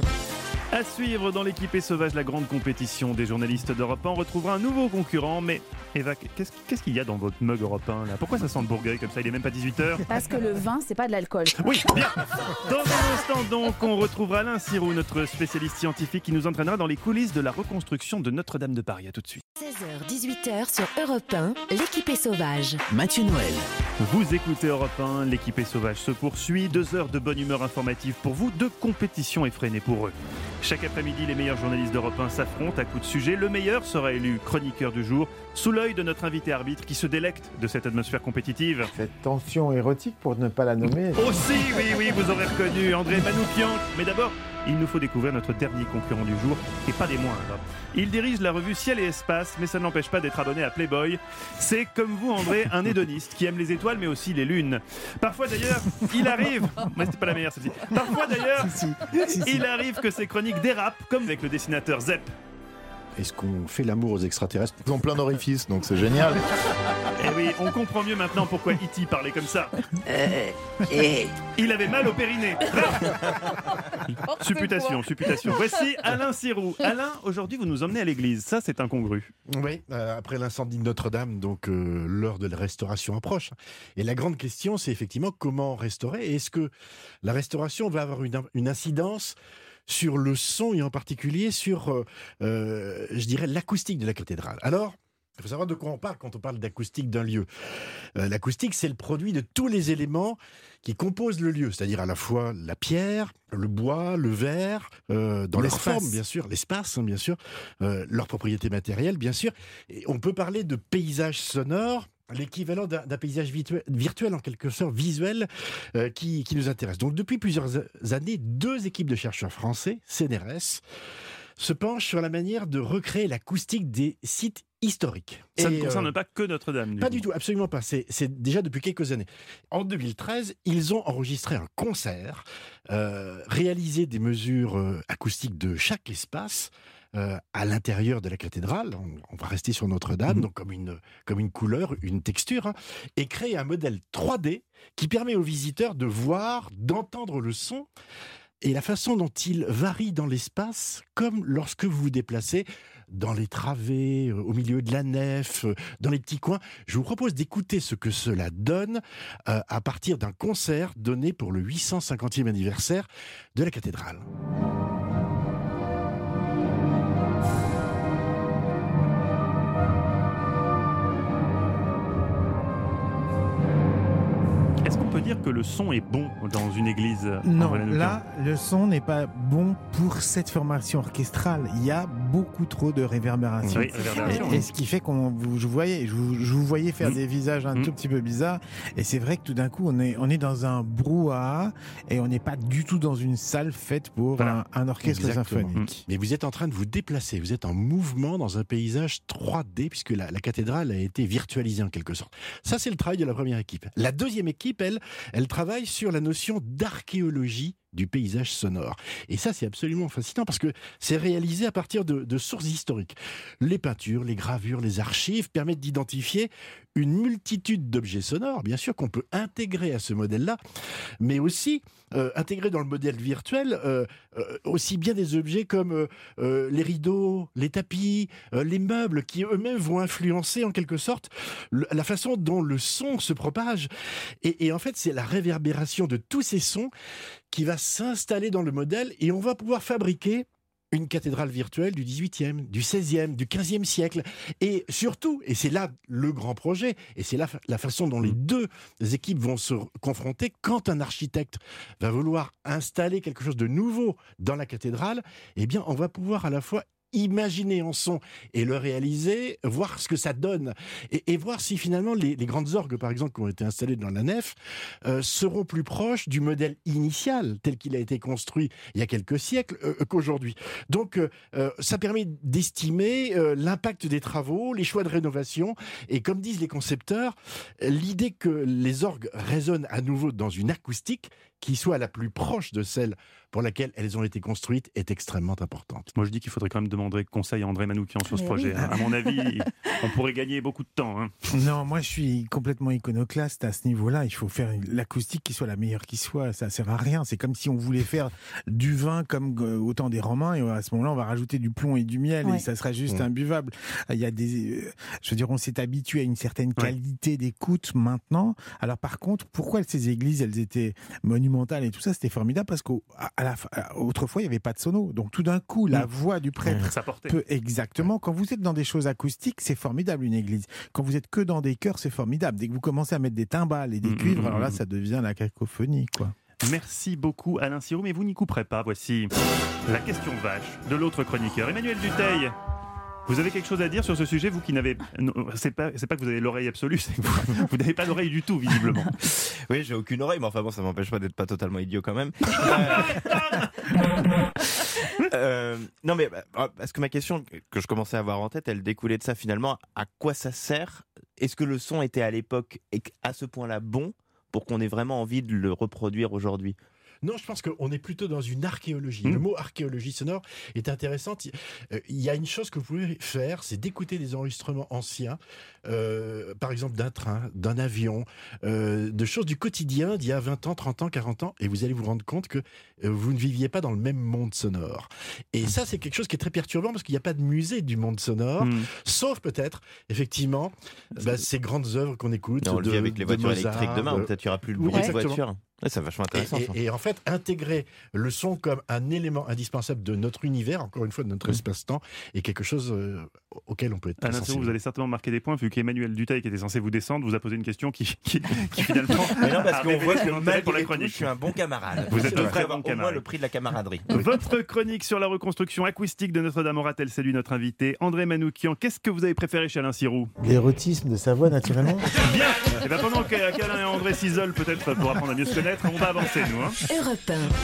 C: À suivre dans l'équipée sauvage, la grande compétition des journalistes d'Europe un. On retrouvera un nouveau concurrent. Mais Eva, qu'est-ce qu'est-ce qu'il y a dans votre mug Europe un là? Pourquoi ça sent le Bourgueil comme ça? Il est même pas dix-huit heures.
P: Parce que le vin, c'est pas de l'alcool.
C: Oui, bien. Dans un instant donc, on retrouvera Alain Sirou, notre spécialiste scientifique, qui nous entraînera dans les coulisses de la reconstruction de Notre-Dame de Paris. À tout de suite.
A: seize heures, dix-huit heures sur Europe un, l'équipée sauvage.
C: Mathieu Noël. Vous écoutez Europe un, l'équipée sauvage se poursuit. Deux heures de bonne humeur informative pour vous, de compétition effrénée pour eux. Chaque après-midi, les meilleurs journalistes d'Europe un s'affrontent à coups de sujet. Le meilleur sera élu chroniqueur du jour, sous l'œil de notre invité arbitre qui se délecte de cette atmosphère compétitive.
G: Cette tension érotique, pour ne pas la nommer.
C: Aussi, oui, oui, vous aurez reconnu André Manoukian. Mais d'abord, il nous faut découvrir notre dernier concurrent du jour, et pas des moindres. Il dirige la revue Ciel et Espace, mais ça ne l'empêche pas d'être abonné à Playboy. C'est, comme vous André, un hédoniste qui aime les étoiles, mais aussi les lunes. Parfois d'ailleurs, il arrive... Mais c'était pas la meilleure, celle-ci. Parfois d'ailleurs, il arrive que ses chroniques dérapent, comme avec le dessinateur Zep.
V: Est-ce qu'on fait l'amour aux extraterrestres?
Y: Ils ont plein d'orifices, donc c'est génial.
C: Eh oui, on comprend mieux maintenant pourquoi E T parlait comme ça.
N: Euh, et...
C: Il avait mal au périnée. Supputation, supputation. Voici Alain Sirou. Alain, aujourd'hui, vous nous emmenez à l'église. Ça, c'est incongru.
V: Oui, euh, après l'incendie de Notre-Dame, donc euh, l'heure de la restauration approche. Et la grande question, c'est effectivement comment restaurer. Et est-ce que la restauration va avoir une, une incidence sur le son et en particulier sur, euh, euh, je dirais, l'acoustique de la cathédrale? Alors, il faut savoir de quoi on parle quand on parle d'acoustique d'un lieu. Euh, l'acoustique, c'est le produit de tous les éléments qui composent le lieu, c'est-à-dire à la fois la pierre, le bois, le verre, euh, dans leur forme, bien sûr, l'espace, hein, bien sûr, euh, leurs propriétés matérielles, bien sûr. Et on peut parler de paysage sonore, l'équivalent d'un, d'un paysage virtuel, virtuel, en quelque sorte visuel, euh, qui, qui nous intéresse. Donc depuis plusieurs années, deux équipes de chercheurs français, C N R S, se penchent sur la manière de recréer l'acoustique des sites historiques.
C: Ça
V: Et,
C: ne concerne
V: euh,
C: pas que Notre-Dame.
V: Pas
C: coup.
V: du tout, absolument pas. C'est, c'est déjà depuis quelques années. En deux mille treize, ils ont enregistré un concert, euh, réalisé des mesures euh, acoustiques de chaque espace, Euh, à l'intérieur de la cathédrale, on, on va rester sur Notre-Dame, mmh. donc comme une, comme une couleur, une texture, hein, et créer un modèle trois D qui permet aux visiteurs de voir, d'entendre le son et la façon dont il varie dans l'espace, comme lorsque vous vous déplacez dans les travées, euh, au milieu de la nef, euh, dans les petits coins. Je vous propose d'écouter ce que cela donne euh, à partir d'un concert donné pour le huit cent cinquantième anniversaire de la cathédrale.
C: peut dire que le son est bon dans une église?
D: Non, là, le son n'est pas bon pour cette formation orchestrale. Il y a beaucoup trop de réverbération.
C: Oui, réverbération,
D: et,
C: oui.
D: et ce qui fait qu'on vous, je vous voyais, je vous, je vous voyais faire mmh. des visages un mmh. tout petit peu bizarres. Et c'est vrai que tout d'un coup, on est, on est dans un brouhaha et on n'est pas du tout dans une salle faite pour voilà. un, un orchestre
V: Exactement.
D: symphonique.
V: Mais vous êtes en train de vous déplacer, vous êtes en mouvement dans un paysage trois D puisque la, la cathédrale a été virtualisée en quelque sorte. Ça, c'est le travail de la première équipe. La deuxième équipe, elle, elle travaille sur la notion d'archéologie du paysage sonore. Et ça, c'est absolument fascinant parce que c'est réalisé à partir de, de sources historiques. Les peintures, les gravures, les archives permettent d'identifier une multitude d'objets sonores, bien sûr, qu'on peut intégrer à ce modèle-là, mais aussi euh, intégrer dans le modèle virtuel euh, euh, aussi bien des objets comme euh, euh, les rideaux, les tapis, euh, les meubles, qui eux-mêmes vont influencer en quelque sorte le, la façon dont le son se propage. Et, et en fait, c'est la réverbération de tous ces sons qui va s'installer dans le modèle et on va pouvoir fabriquer une cathédrale virtuelle du dix-huitième, du seizième, du quinzième siècle. Et surtout, et c'est là le grand projet, et c'est là la façon dont les deux équipes vont se confronter, quand un architecte va vouloir installer quelque chose de nouveau dans la cathédrale, eh bien, on va pouvoir à la fois imaginer en son et le réaliser, voir ce que ça donne et, et voir si finalement les, les grandes orgues, par exemple, qui ont été installées dans la nef, euh, seront plus proches du modèle initial tel qu'il a été construit il y a quelques siècles euh, qu'aujourd'hui. Donc euh, ça permet d'estimer euh, l'impact des travaux, les choix de rénovation et comme disent les concepteurs, l'idée que les orgues résonnent à nouveau dans une acoustique qui soit la plus proche de celle pour laquelle elles ont été construites est extrêmement importante.
C: Moi, je dis qu'il faudrait quand même demander conseil à André Manoukian sur ce Mais projet. Oui. À mon avis, on pourrait gagner beaucoup de temps. Hein.
D: Non, moi, je suis complètement iconoclaste à ce niveau-là. Il faut faire l'acoustique qui soit la meilleure qui soit. Ça ne sert à rien. C'est comme si on voulait faire du vin comme au temps des Romains et à ce moment-là, on va rajouter du plomb et du miel ouais. et ça sera juste mmh. imbuvable. Il y a des, je veux dire, on s'est habitué à une certaine qualité ouais. d'écoute maintenant. Alors, par contre, pourquoi ces églises, elles étaient monumentales et tout ça, c'était formidable parce qu'au à la, autrefois, il n'y avait pas de sono. Donc, tout d'un coup, la mmh. voix du prêtre
C: ça portait.
D: peut exactement. Quand vous êtes dans des choses acoustiques, c'est formidable une église. Quand vous êtes que dans des chœurs, c'est formidable. Dès que vous commencez à mettre des timbales et des mmh, cuivres, mmh, alors là, ça devient la cacophonie, quoi.
C: Merci beaucoup Alain Sirou, mais vous n'y couperez pas. Voici la question vache de l'autre chroniqueur, Emmanuel Dutheil. Vous avez quelque chose à dire sur ce sujet, vous qui n'avez... C'est pas, c'est pas que vous avez l'oreille absolue, c'est que vous, vous n'avez pas d'oreille du tout, visiblement.
R: Oui, j'ai aucune oreille, mais enfin bon, ça m'empêche pas d'être pas totalement idiot quand même. euh, non mais, parce que ma question que je commençais à avoir en tête, elle découlait de ça finalement. À quoi ça sert ? Est-ce que le son était à l'époque à ce point-là bon pour qu'on ait vraiment envie de le reproduire aujourd'hui ?
V: Non, je pense qu'on est plutôt dans une archéologie. Mmh. Le mot archéologie sonore est intéressant. Il y a une chose que vous pouvez faire, c'est d'écouter des enregistrements anciens, euh, par exemple d'un train, d'un avion, euh, de choses du quotidien d'il y a vingt ans, trente ans, quarante ans, et vous allez vous rendre compte que euh, vous ne viviez pas dans le même monde sonore. Et ça, c'est quelque chose qui est très perturbant parce qu'il n'y a pas de musée du monde sonore, mmh. sauf peut-être, effectivement, bah, ces grandes œuvres qu'on écoute.
R: Non, on le vit avec les voitures Mozart, électriques demain, euh, peut-être il n'y aura plus le bruit
V: oui,
R: de voiture. Ouais, c'est vachement intéressant.
V: Et, et, et en fait, intégrer le son comme un élément indispensable de notre univers, encore une fois de notre mmh. espace-temps, est quelque chose euh, auquel on peut être très sensible.
C: Vous allez certainement marquer des points, vu qu'Emmanuel Dutheil, qui était censé vous descendre, vous a posé une question qui, qui, qui finalement...
R: Mais non, parce qu'on voit que
C: malgré pour la chronique.
R: Je suis un bon camarade.
C: Vous êtes un très bon
R: camarade. Au moins le prix de la camaraderie.
C: Votre chronique sur la reconstruction acoustique de Notre-Dame aura-t-elle séduit notre invité André Manoukian. Qu'est-ce que vous avez préféré chez Alain Sirou ?
D: L'érotisme de sa voix, naturellement.
C: Bien. Et bien pendant qu'Alain et André s'isolent peut-être pour apprendre à mieux se connaître, on va avancer. Hein.
A: Europe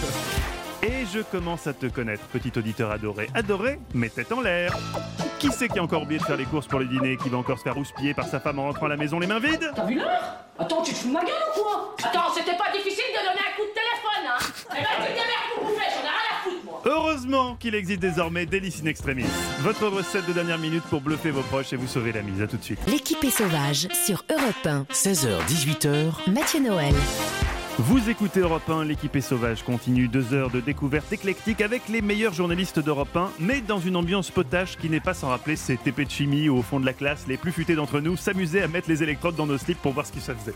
A: un.
C: Et je commence à te connaître, petit auditeur adoré. Adoré, mais tête en l'air. Qui c'est qui a encore oublié de faire les courses pour le dîner, qui va encore se faire houspiller par sa femme en rentrant à la maison les mains vides ?
J: T'as vu l'heure ? Attends, tu te fous de ma gueule ou quoi ? Attends, c'était pas difficile de donner un coup de téléphone, hein ? Eh ben, tu te démerdes pour bouffer, j'en ai rien à foutre, moi !
C: Heureusement qu'il existe désormais Délice in Extremis. Votre recette de dernière minute pour bluffer vos proches et vous sauver la mise. À tout de suite.
A: L'équipe est sauvage sur Europe un.
L: seize heures dix-huit heures.
A: Mathieu Noël.
C: Vous écoutez Europe un, l'équipe est sauvage continue, deux heures de découverte éclectique avec les meilleurs journalistes d'Europe un, mais dans une ambiance potache qui n'est pas sans rappeler ces T P de chimie où au fond de la classe, les plus futés d'entre nous s'amusaient à mettre les électrodes dans nos slips pour voir ce que ça faisait.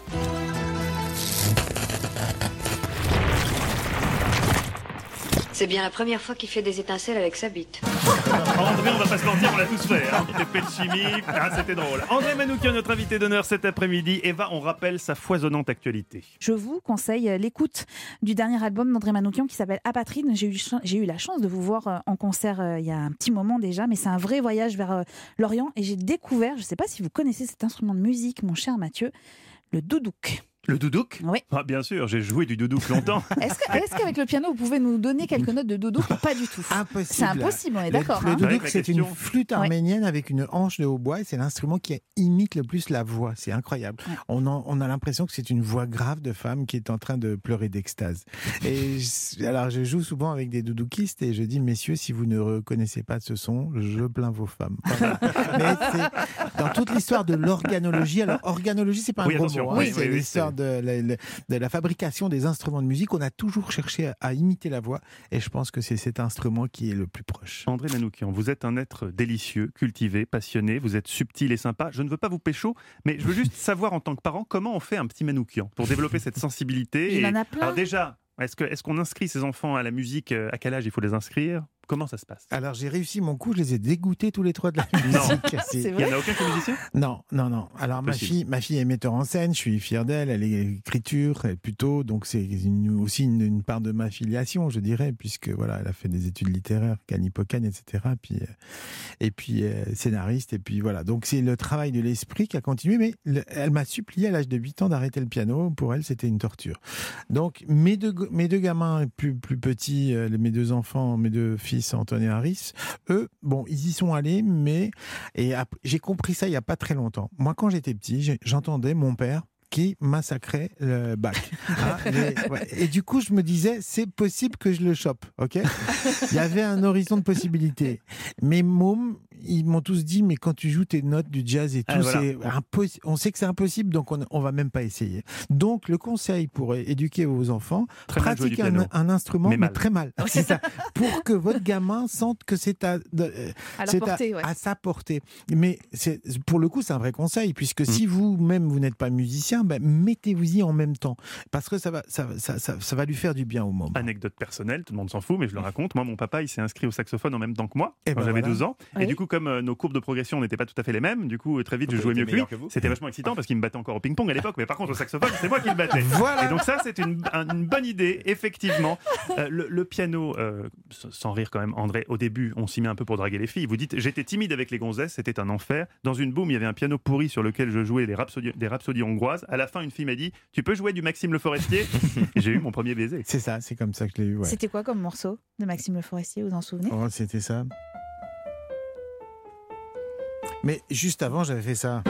S: C'est bien la première fois qu'il fait des étincelles avec sa bite.
C: André, on va pas se mentir, on l'a tous fait. Hein. Petite épée de chimie, ah, c'était drôle. André Manoukian, notre invité d'honneur cet après-midi. Eva, on rappelle sa foisonnante actualité.
P: Je vous conseille l'écoute du dernier album d'André Manoukian qui s'appelle Apatride. J'ai eu, j'ai eu la chance de vous voir en concert euh, il y a un petit moment déjà, mais c'est un vrai voyage vers euh, l'Orient. Et j'ai découvert, je ne sais pas si vous connaissez cet instrument de musique, mon cher Mathieu, le doudouk.
C: Le doudouk ?
P: Oui.
C: Ah, bien sûr, j'ai joué du doudouk longtemps.
P: Est-ce, que, est-ce qu'avec le piano, vous pouvez nous donner quelques notes de doudouk ? Pas du tout.
D: Impossible.
P: C'est impossible, on est
D: Le-
P: d'accord.
D: Le,
P: hein.
D: doudouk,
C: Ouais,
D: c'est
C: question.
D: une flûte arménienne avec une hanche de hautbois et c'est l'instrument qui imite le plus la voix. C'est incroyable.
P: Ouais.
D: On, en- on a l'impression que c'est une voix grave de femme qui est en train de pleurer d'extase. Et je- alors, je joue souvent avec des doudoukistes et je dis, messieurs, si vous ne reconnaissez pas ce son, je plains vos femmes. Enfin, voilà. Mais c'est dans toute l'histoire de l'organologie. Alors, organologie, c'est pas un
C: Oui,
D: gros
C: attention.
D: mot. hein.
C: Oui,
D: c'est
C: oui, oui,
D: l'histoire
C: c'est-
D: de la, la- de la fabrication des instruments de musique. On a toujours cherché à, à imiter la voix et je pense que c'est cet instrument qui est le plus proche.
C: André Manoukian, vous êtes un être délicieux, cultivé, passionné, vous êtes subtil et sympa. Je ne veux pas vous pécho, mais je veux juste savoir en tant que parent comment on fait un petit Manoukian pour développer cette sensibilité.
P: Il
C: et...
P: en a plein.
C: Alors déjà, est-ce, que, est-ce qu'on inscrit ses enfants à la musique ? À quel âge il faut les inscrire ? Comment ça se passe ?
D: Alors j'ai réussi mon coup, je les ai dégoûtés tous les trois de la
C: Non.
D: musique.
P: C'est
C: Il n'y
P: vrai.
C: en a aucun qui est musicien ?
D: Non, non, non. Alors ma
C: Possible.
D: fille, ma fille est metteur en scène, je suis fier d'elle, elle est écriture, elle est plutôt, donc c'est une- aussi une, une part de ma filiation, je dirais, puisque voilà, elle a fait des études littéraires, Canipocan, et cetera. Puis, euh, et puis euh, scénariste, et puis voilà. Donc c'est le travail de l'esprit qui a continué, mais le- elle m'a supplié à l'âge de huit ans d'arrêter le piano. Pour elle, c'était une torture. Donc mes deux, go- mes deux gamins plus, plus petits, euh, mes deux enfants, mes deux fils, Antoine et Harris, eux, bon, ils y sont allés, mais et ap- j'ai compris ça il y a pas très longtemps. Moi, quand j'étais petit, j'ai- j'entendais mon père qui massacrait le bac. Hein, les- ouais. Et du coup, je me disais, c'est possible que je le chope, ok ? Il y avait un horizon de possibilités. Mes mômes, ils m'ont tous dit, mais quand tu joues tes notes du jazz et tout,
C: Ah, voilà.
D: c'est impossible. On sait que c'est impossible, donc on, on va même pas essayer. Donc, le conseil pour é- éduquer vos enfants,
C: Très mal jouer du
D: pratiquez un,
C: piano.
D: un instrument,
C: Mais
D: mais,
C: mal.
D: très mal. C'est ça. Pour que votre gamin sente que c'est à, de- euh,
P: À leur
D: c'est
P: portée, ouais.
D: à sa portée. Mais c'est, pour le coup, c'est un vrai conseil, puisque
C: Mm.
D: si vous-même, vous n'êtes pas musicien, ben, mettez-vous-y en même temps. Parce que ça va, ça, ça, ça, ça va lui faire du bien au moment.
C: Anecdote personnelle, tout le monde s'en fout, mais je le raconte. Moi, mon papa, il s'est inscrit au saxophone en même temps que moi,
D: Eh
C: quand
D: ben
C: j'avais
D: voilà.
C: douze ans.
P: Oui.
C: Et du coup, comme euh, nos courbes de progression n'étaient pas tout à fait les mêmes, du coup, très vite, je
R: Vous
C: jouais
R: étiez
C: mieux que lui.
R: meilleur que vous.
C: C'était vachement excitant parce qu'il me battait encore au ping-pong à l'époque, mais par contre, au saxophone, c'est moi qui le battais.
D: Voilà.
C: Et donc, ça, c'est une, un- une bonne idée, effectivement. Euh, le, le piano, euh, sans rire quand même, André, au début, on s'y met un peu pour draguer les filles. Vous dites, j'étais timide avec les gonzesses, c'était un enfer. Dans une boum, il y avait un piano pourri sur lequel je jouais des rhapsodies, des rhapsodies hongroises. À la fin, une fille m'a dit, tu peux jouer du Maxime Le Forestier ? Et j'ai eu mon premier baiser.
D: C'est ça, c'est comme ça que je l'ai eu. Ouais.
P: C'était quoi comme morceau de Maxime Le Forestier, vous vous en souvenez ?
D: Oh, c'était ça. Mais juste avant, j'avais fait ça.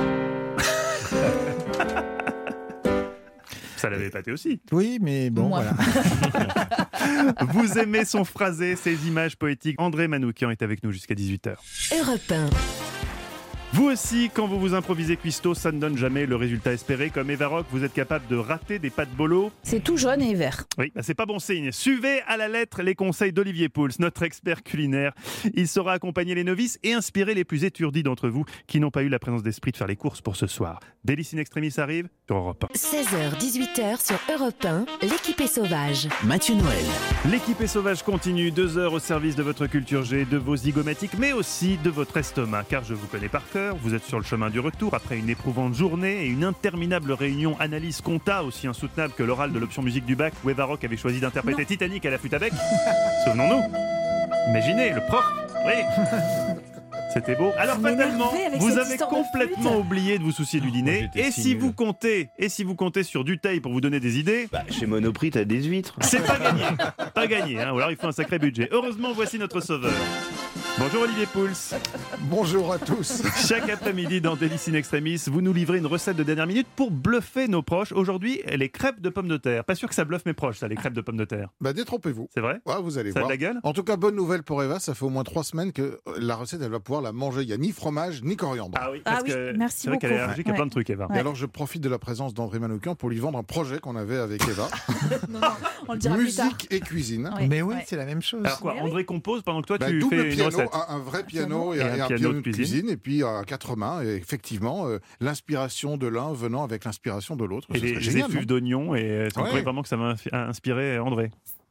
C: Ça l'avait épaté aussi.
D: Oui, mais bon,
P: Moi.
D: voilà.
C: Vous aimez son phrasé, ses images poétiques. André Manoukian est avec nous jusqu'à dix-huit heures.
A: Europe un.
C: Vous aussi, quand vous vous improvisez cuistot, ça ne donne jamais le résultat espéré. Comme Eva Rock, vous êtes capable de rater des pâtes bolo.
P: C'est tout jaune et vert.
C: Oui, bah c'est pas bon signe. Suivez à la lettre les conseils d'Olivier Pouls, notre expert culinaire. Il saura accompagner les novices et inspirer les plus étourdis d'entre vous qui n'ont pas eu la présence d'esprit de faire les courses pour ce soir. Délice in Extremis arrive sur Europe un.
A: seize heures dix-huit heures sur Europe un, l'équipe est sauvage.
L: Mathieu Noël.
C: L'équipe est sauvage continue, deux heures au service de votre culture G, de vos zygomatiques, mais aussi de votre estomac, car je vous connais par cœur, vous êtes sur le chemin du retour après une éprouvante journée et une interminable réunion analyse compta, aussi insoutenable que l'oral de l'option musique du bac où Eva Rock avait choisi d'interpréter Titanic à la flûte à bec. Souvenons-nous. Imaginez, le prof, oui. C'était beau. Alors
P: Vous
C: fatalement,
P: m'énervez avec
C: vous
P: cette
C: avez
P: histoire de
C: complètement
P: flûte.
C: oublié de vous soucier du dîner.
V: j'étais
C: Et
V: si
C: si
V: nul.
C: vous comptez, et si vous comptez sur Dutheil pour vous donner des idées,
R: Bah, chez Monoprix, t'as des huîtres.
C: c'est pas gagné. Pas gagné, hein, ou alors il faut un sacré budget. Heureusement, voici notre sauveur. Bonjour Olivier Pouls.
Y: Bonjour à tous.
C: Chaque après-midi dans Délice in Extremis, vous nous livrez une recette de dernière minute pour bluffer nos proches. Aujourd'hui, les crêpes de pommes de terre. Pas sûr que ça bluffe mes proches, ça, les crêpes de pommes de terre.
M: Bah détrompez-vous.
C: C'est vrai ?
M: Ouais, vous allez
C: Ça a
M: voir.
C: de la gueule ?
M: En tout cas, bonne nouvelle pour Eva, ça fait au moins trois semaines que la recette, elle va pouvoir la manger. Il n'y a ni fromage, ni coriandre.
C: Ah oui,
P: Ah
C: parce
P: oui,
C: que
P: merci
C: c'est vrai qu'elle est
P: beaucoup.
C: allergique à
P: Ouais.
C: plein de trucs, Eva.
M: Et alors, je profite de la présence d'André Manoukian pour lui vendre un projet qu'on avait avec Eva.
P: Non, non, on le dira plus tard.
M: Musique et cuisine.
P: Ouais.
D: Mais oui,
P: Ouais.
D: c'est la même chose.
C: Alors quoi,
P: Mais oui.
C: André compose pendant que toi
M: Bah,
C: tu
M: double
C: fais une
M: piano,
C: recette.
M: un, un vrai piano et,
C: Et
M: un,
C: un
M: et un
C: piano
M: piano
C: de
M: de
C: cuisine.
M: cuisine, et puis à quatre mains. Et effectivement, euh, l'inspiration de l'un venant avec l'inspiration de l'autre.
C: Et
M: Ce
C: les,
M: serait
C: les
M: génial,
C: effluves
M: non
C: d'oignons, et euh, on
M: Ouais.
C: croyait vraiment que ça m'a infi- inspiré André.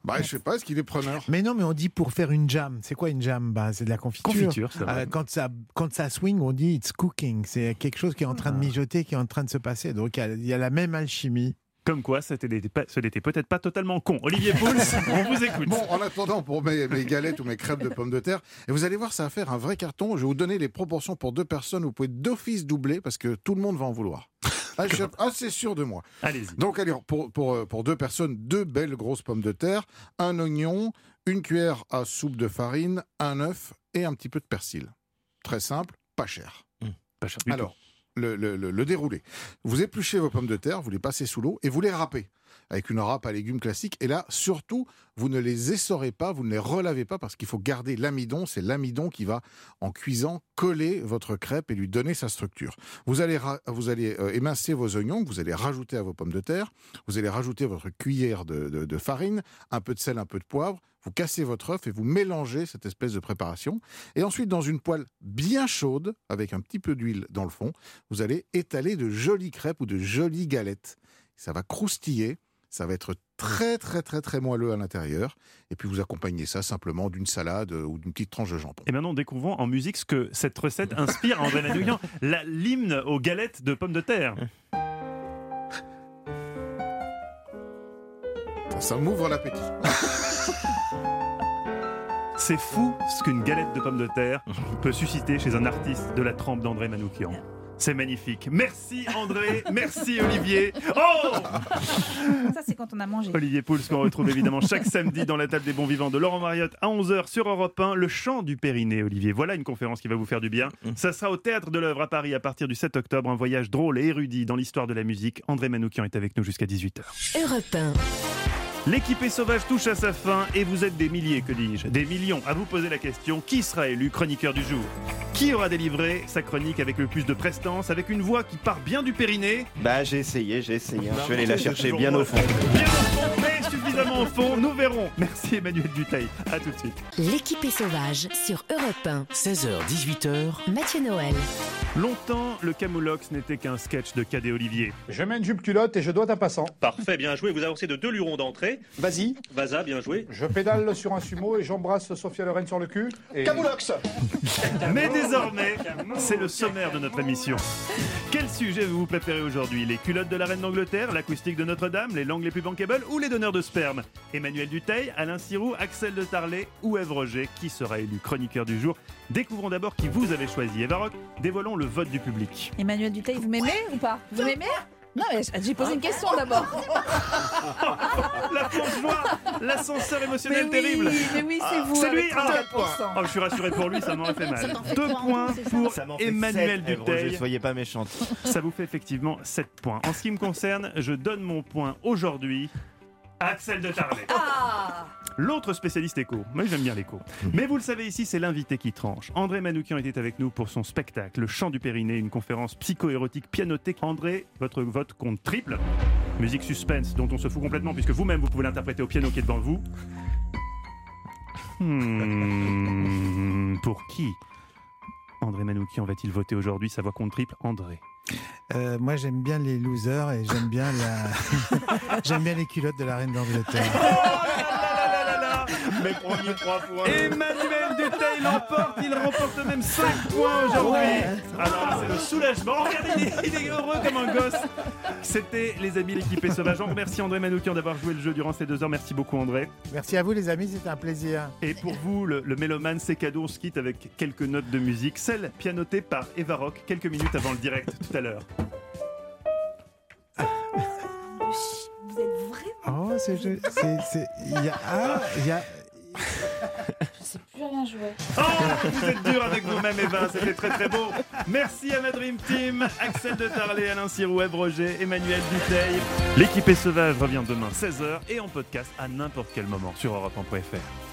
M: Bah, je sais pas, est-ce qu'il est preneur?
D: Mais non, mais on dit pour faire une jam. C'est quoi une jam? Bah, c'est de la confiture.
C: Confiture, c'est vrai.
D: Euh, quand, ça, quand ça swing, on dit it's cooking. C'est quelque chose qui est en train de mijoter, qui est en train de se passer. Donc, il y a, il y a la même alchimie.
C: Comme quoi, ce n'était peut-être pas totalement con. Olivier Pouls, on vous écoute.
M: Bon, en attendant, pour mes, mes galettes ou mes crêpes de pommes de terre, et vous allez voir, ça va faire un vrai carton. Je vais vous donner les proportions pour deux personnes. Vous pouvez d'office doubler parce que tout le monde va en vouloir. Ah, je suis assez sûr de moi.
C: Allez-y.
M: Donc, allez, pour, pour, pour deux personnes, deux belles grosses pommes de terre, un oignon, une cuillère à soupe de farine, un œuf et un petit peu de persil. Très simple, pas cher.
C: Mmh, pas cher du
M: Alors, le, le, le, le déroulé. Vous épluchez vos pommes de terre, vous les passez sous l'eau et vous les râpez avec une râpe à légumes classique. Et là, surtout, vous ne les essorez pas, vous ne les relavez pas parce qu'il faut garder l'amidon. C'est l'amidon qui va, en cuisant, coller votre crêpe et lui donner sa structure. Vous allez, ra- vous allez euh, émincer vos oignons, que vous allez rajouter à vos pommes de terre. Vous allez rajouter votre cuillère de, de, de farine, un peu de sel, un peu de poivre. Vous cassez votre œuf et vous mélangez cette espèce de préparation. Et ensuite, dans une poêle bien chaude, avec un petit peu d'huile dans le fond, vous allez étaler de jolies crêpes ou de jolies galettes. Ça va croustiller. Ça va être très, très, très, très moelleux à l'intérieur. Et puis, vous accompagnez ça simplement d'une salade ou d'une petite tranche de jambon.
C: Et maintenant, découvrons en musique ce que cette recette inspire à André Manoukian. La, l'hymne aux galettes de pommes de terre.
M: Ça m'ouvre l'appétit.
C: C'est fou ce qu'une galette de pommes de terre peut susciter chez un artiste de la trempe d'André Manoukian. C'est magnifique. Merci André, merci Olivier. Oh
P: Ça, c'est quand on a mangé.
C: Olivier Pouls, qu'on retrouve évidemment chaque samedi dans la table des bons vivants de Laurent Mariotte à onze heures sur Europe un. Le chant du Périnée, Olivier. Voilà une conférence qui va vous faire du bien. Ça sera au Théâtre de l'Œuvre à Paris à partir du sept octobre. Un voyage drôle et érudit dans l'histoire de la musique. André Manoukian est avec nous jusqu'à dix-huit heures.
A: Europe un.
C: L'équipée sauvage touche à sa fin et vous êtes des milliers, que dis-je, des millions à vous poser la question, qui sera élu chroniqueur du jour? Qui aura délivré sa chronique avec le plus de prestance, avec une voix qui part bien du périnée?
Q: Bah j'ai essayé, j'ai essayé. Hein. Je vais aller la chercher bien au fond.
C: Bien au fond, mais suffisamment au fond, nous verrons. Merci Emmanuel Dutheil, à tout de suite.
A: L'équipée sauvage sur Europe un.
H: seize heures dix-huit heures.
A: Mathieu Noël.
C: Longtemps, le Camoulox n'était qu'un sketch de Cadet Olivier.
L: Je mets une jupe culotte et je dois un passant.
O: Parfait, bien joué. Vous avancez de deux lurons d'entrée.
L: Vas-y.
O: Vaza, bien joué.
L: Je pédale sur un sumo et j'embrasse Sophia Loren sur le cul. Et...
O: Camoulox.
C: Mais désormais, c'est le sommaire de notre émission. Quel sujet vous préférez aujourd'hui? Les culottes de la reine d'Angleterre, l'acoustique de Notre-Dame, les langues les plus bankable ou les donneurs de sperme? Emmanuel Dutheil, Alain Sirou, Axel de Tarlet ou Ève Roger? Qui sera élu chroniqueur du jour? Découvrons d'abord qui vous avez choisi. Eva Rock, dévoilons le vote du public.
P: Emmanuel Dutheil, vous m'aimez ou pas? Vous m'aimez? Non, mais j'ai posé une question d'abord.
C: La fausse joie, l'ascenseur émotionnel
P: mais oui,
C: terrible.
P: Mais oui, c'est vous.
C: C'est lui.
P: trente-quatre pour cent.
C: Oh, je suis rassuré pour lui, ça m'aurait fait mal. Deux points pour Emmanuel Dutheil.
Q: Ne soyez pas méchante.
C: Ça vous fait effectivement sept points. En ce qui me concerne, je donne mon point aujourd'hui à Axel de Tarlet.
P: Ah
C: L'autre spécialiste écho. Moi, j'aime bien l'écho. Mais vous le savez ici, c'est l'invité qui tranche. André Manoukian était avec nous pour son spectacle, Le Chant du Périnée, une conférence psycho-érotique pianotée. André, votre vote compte triple. Musique suspense dont on se fout complètement puisque vous-même, vous pouvez l'interpréter au piano qui est devant vous. Hmm, pour qui André Manoukian va-t-il voter aujourd'hui? Sa voix compte triple. André.
D: Euh, moi, j'aime bien les losers et j'aime bien la... j'aime bien les culottes de la reine d'Angleterre.
C: Mes premiers trois points. Emmanuel Dutheil l'emporte, il remporte même cinq points aujourd'hui. Ouais. Alors là, c'est le soulagement. Regardez, il est, il est heureux comme un gosse. C'était les amis l'équipée sauvage. On remercie André Manoukian d'avoir joué le jeu durant ces deux heures. Merci beaucoup André.
D: Merci à vous les amis, c'était un plaisir.
C: Et pour vous, le, le mélomane, c'est cadeau. On se quitte avec quelques notes de musique. Celle pianotée par Eva Rock quelques minutes avant le direct tout à l'heure.
P: Vous êtes vraiment...
D: Oh, c'est... c'est, c'est il y a... Ah, il y a...
P: Je sais plus rien jouer.
C: Oh, vous êtes dur avec vous-même, Eva, c'était très très beau. Merci à ma Dream Team, Axel de Tarlet, Alain Sirou, Ève Roger, Emmanuel Dutheil. L'équipée sauvage revient demain seize heures et en podcast à n'importe quel moment sur Europe un point F R.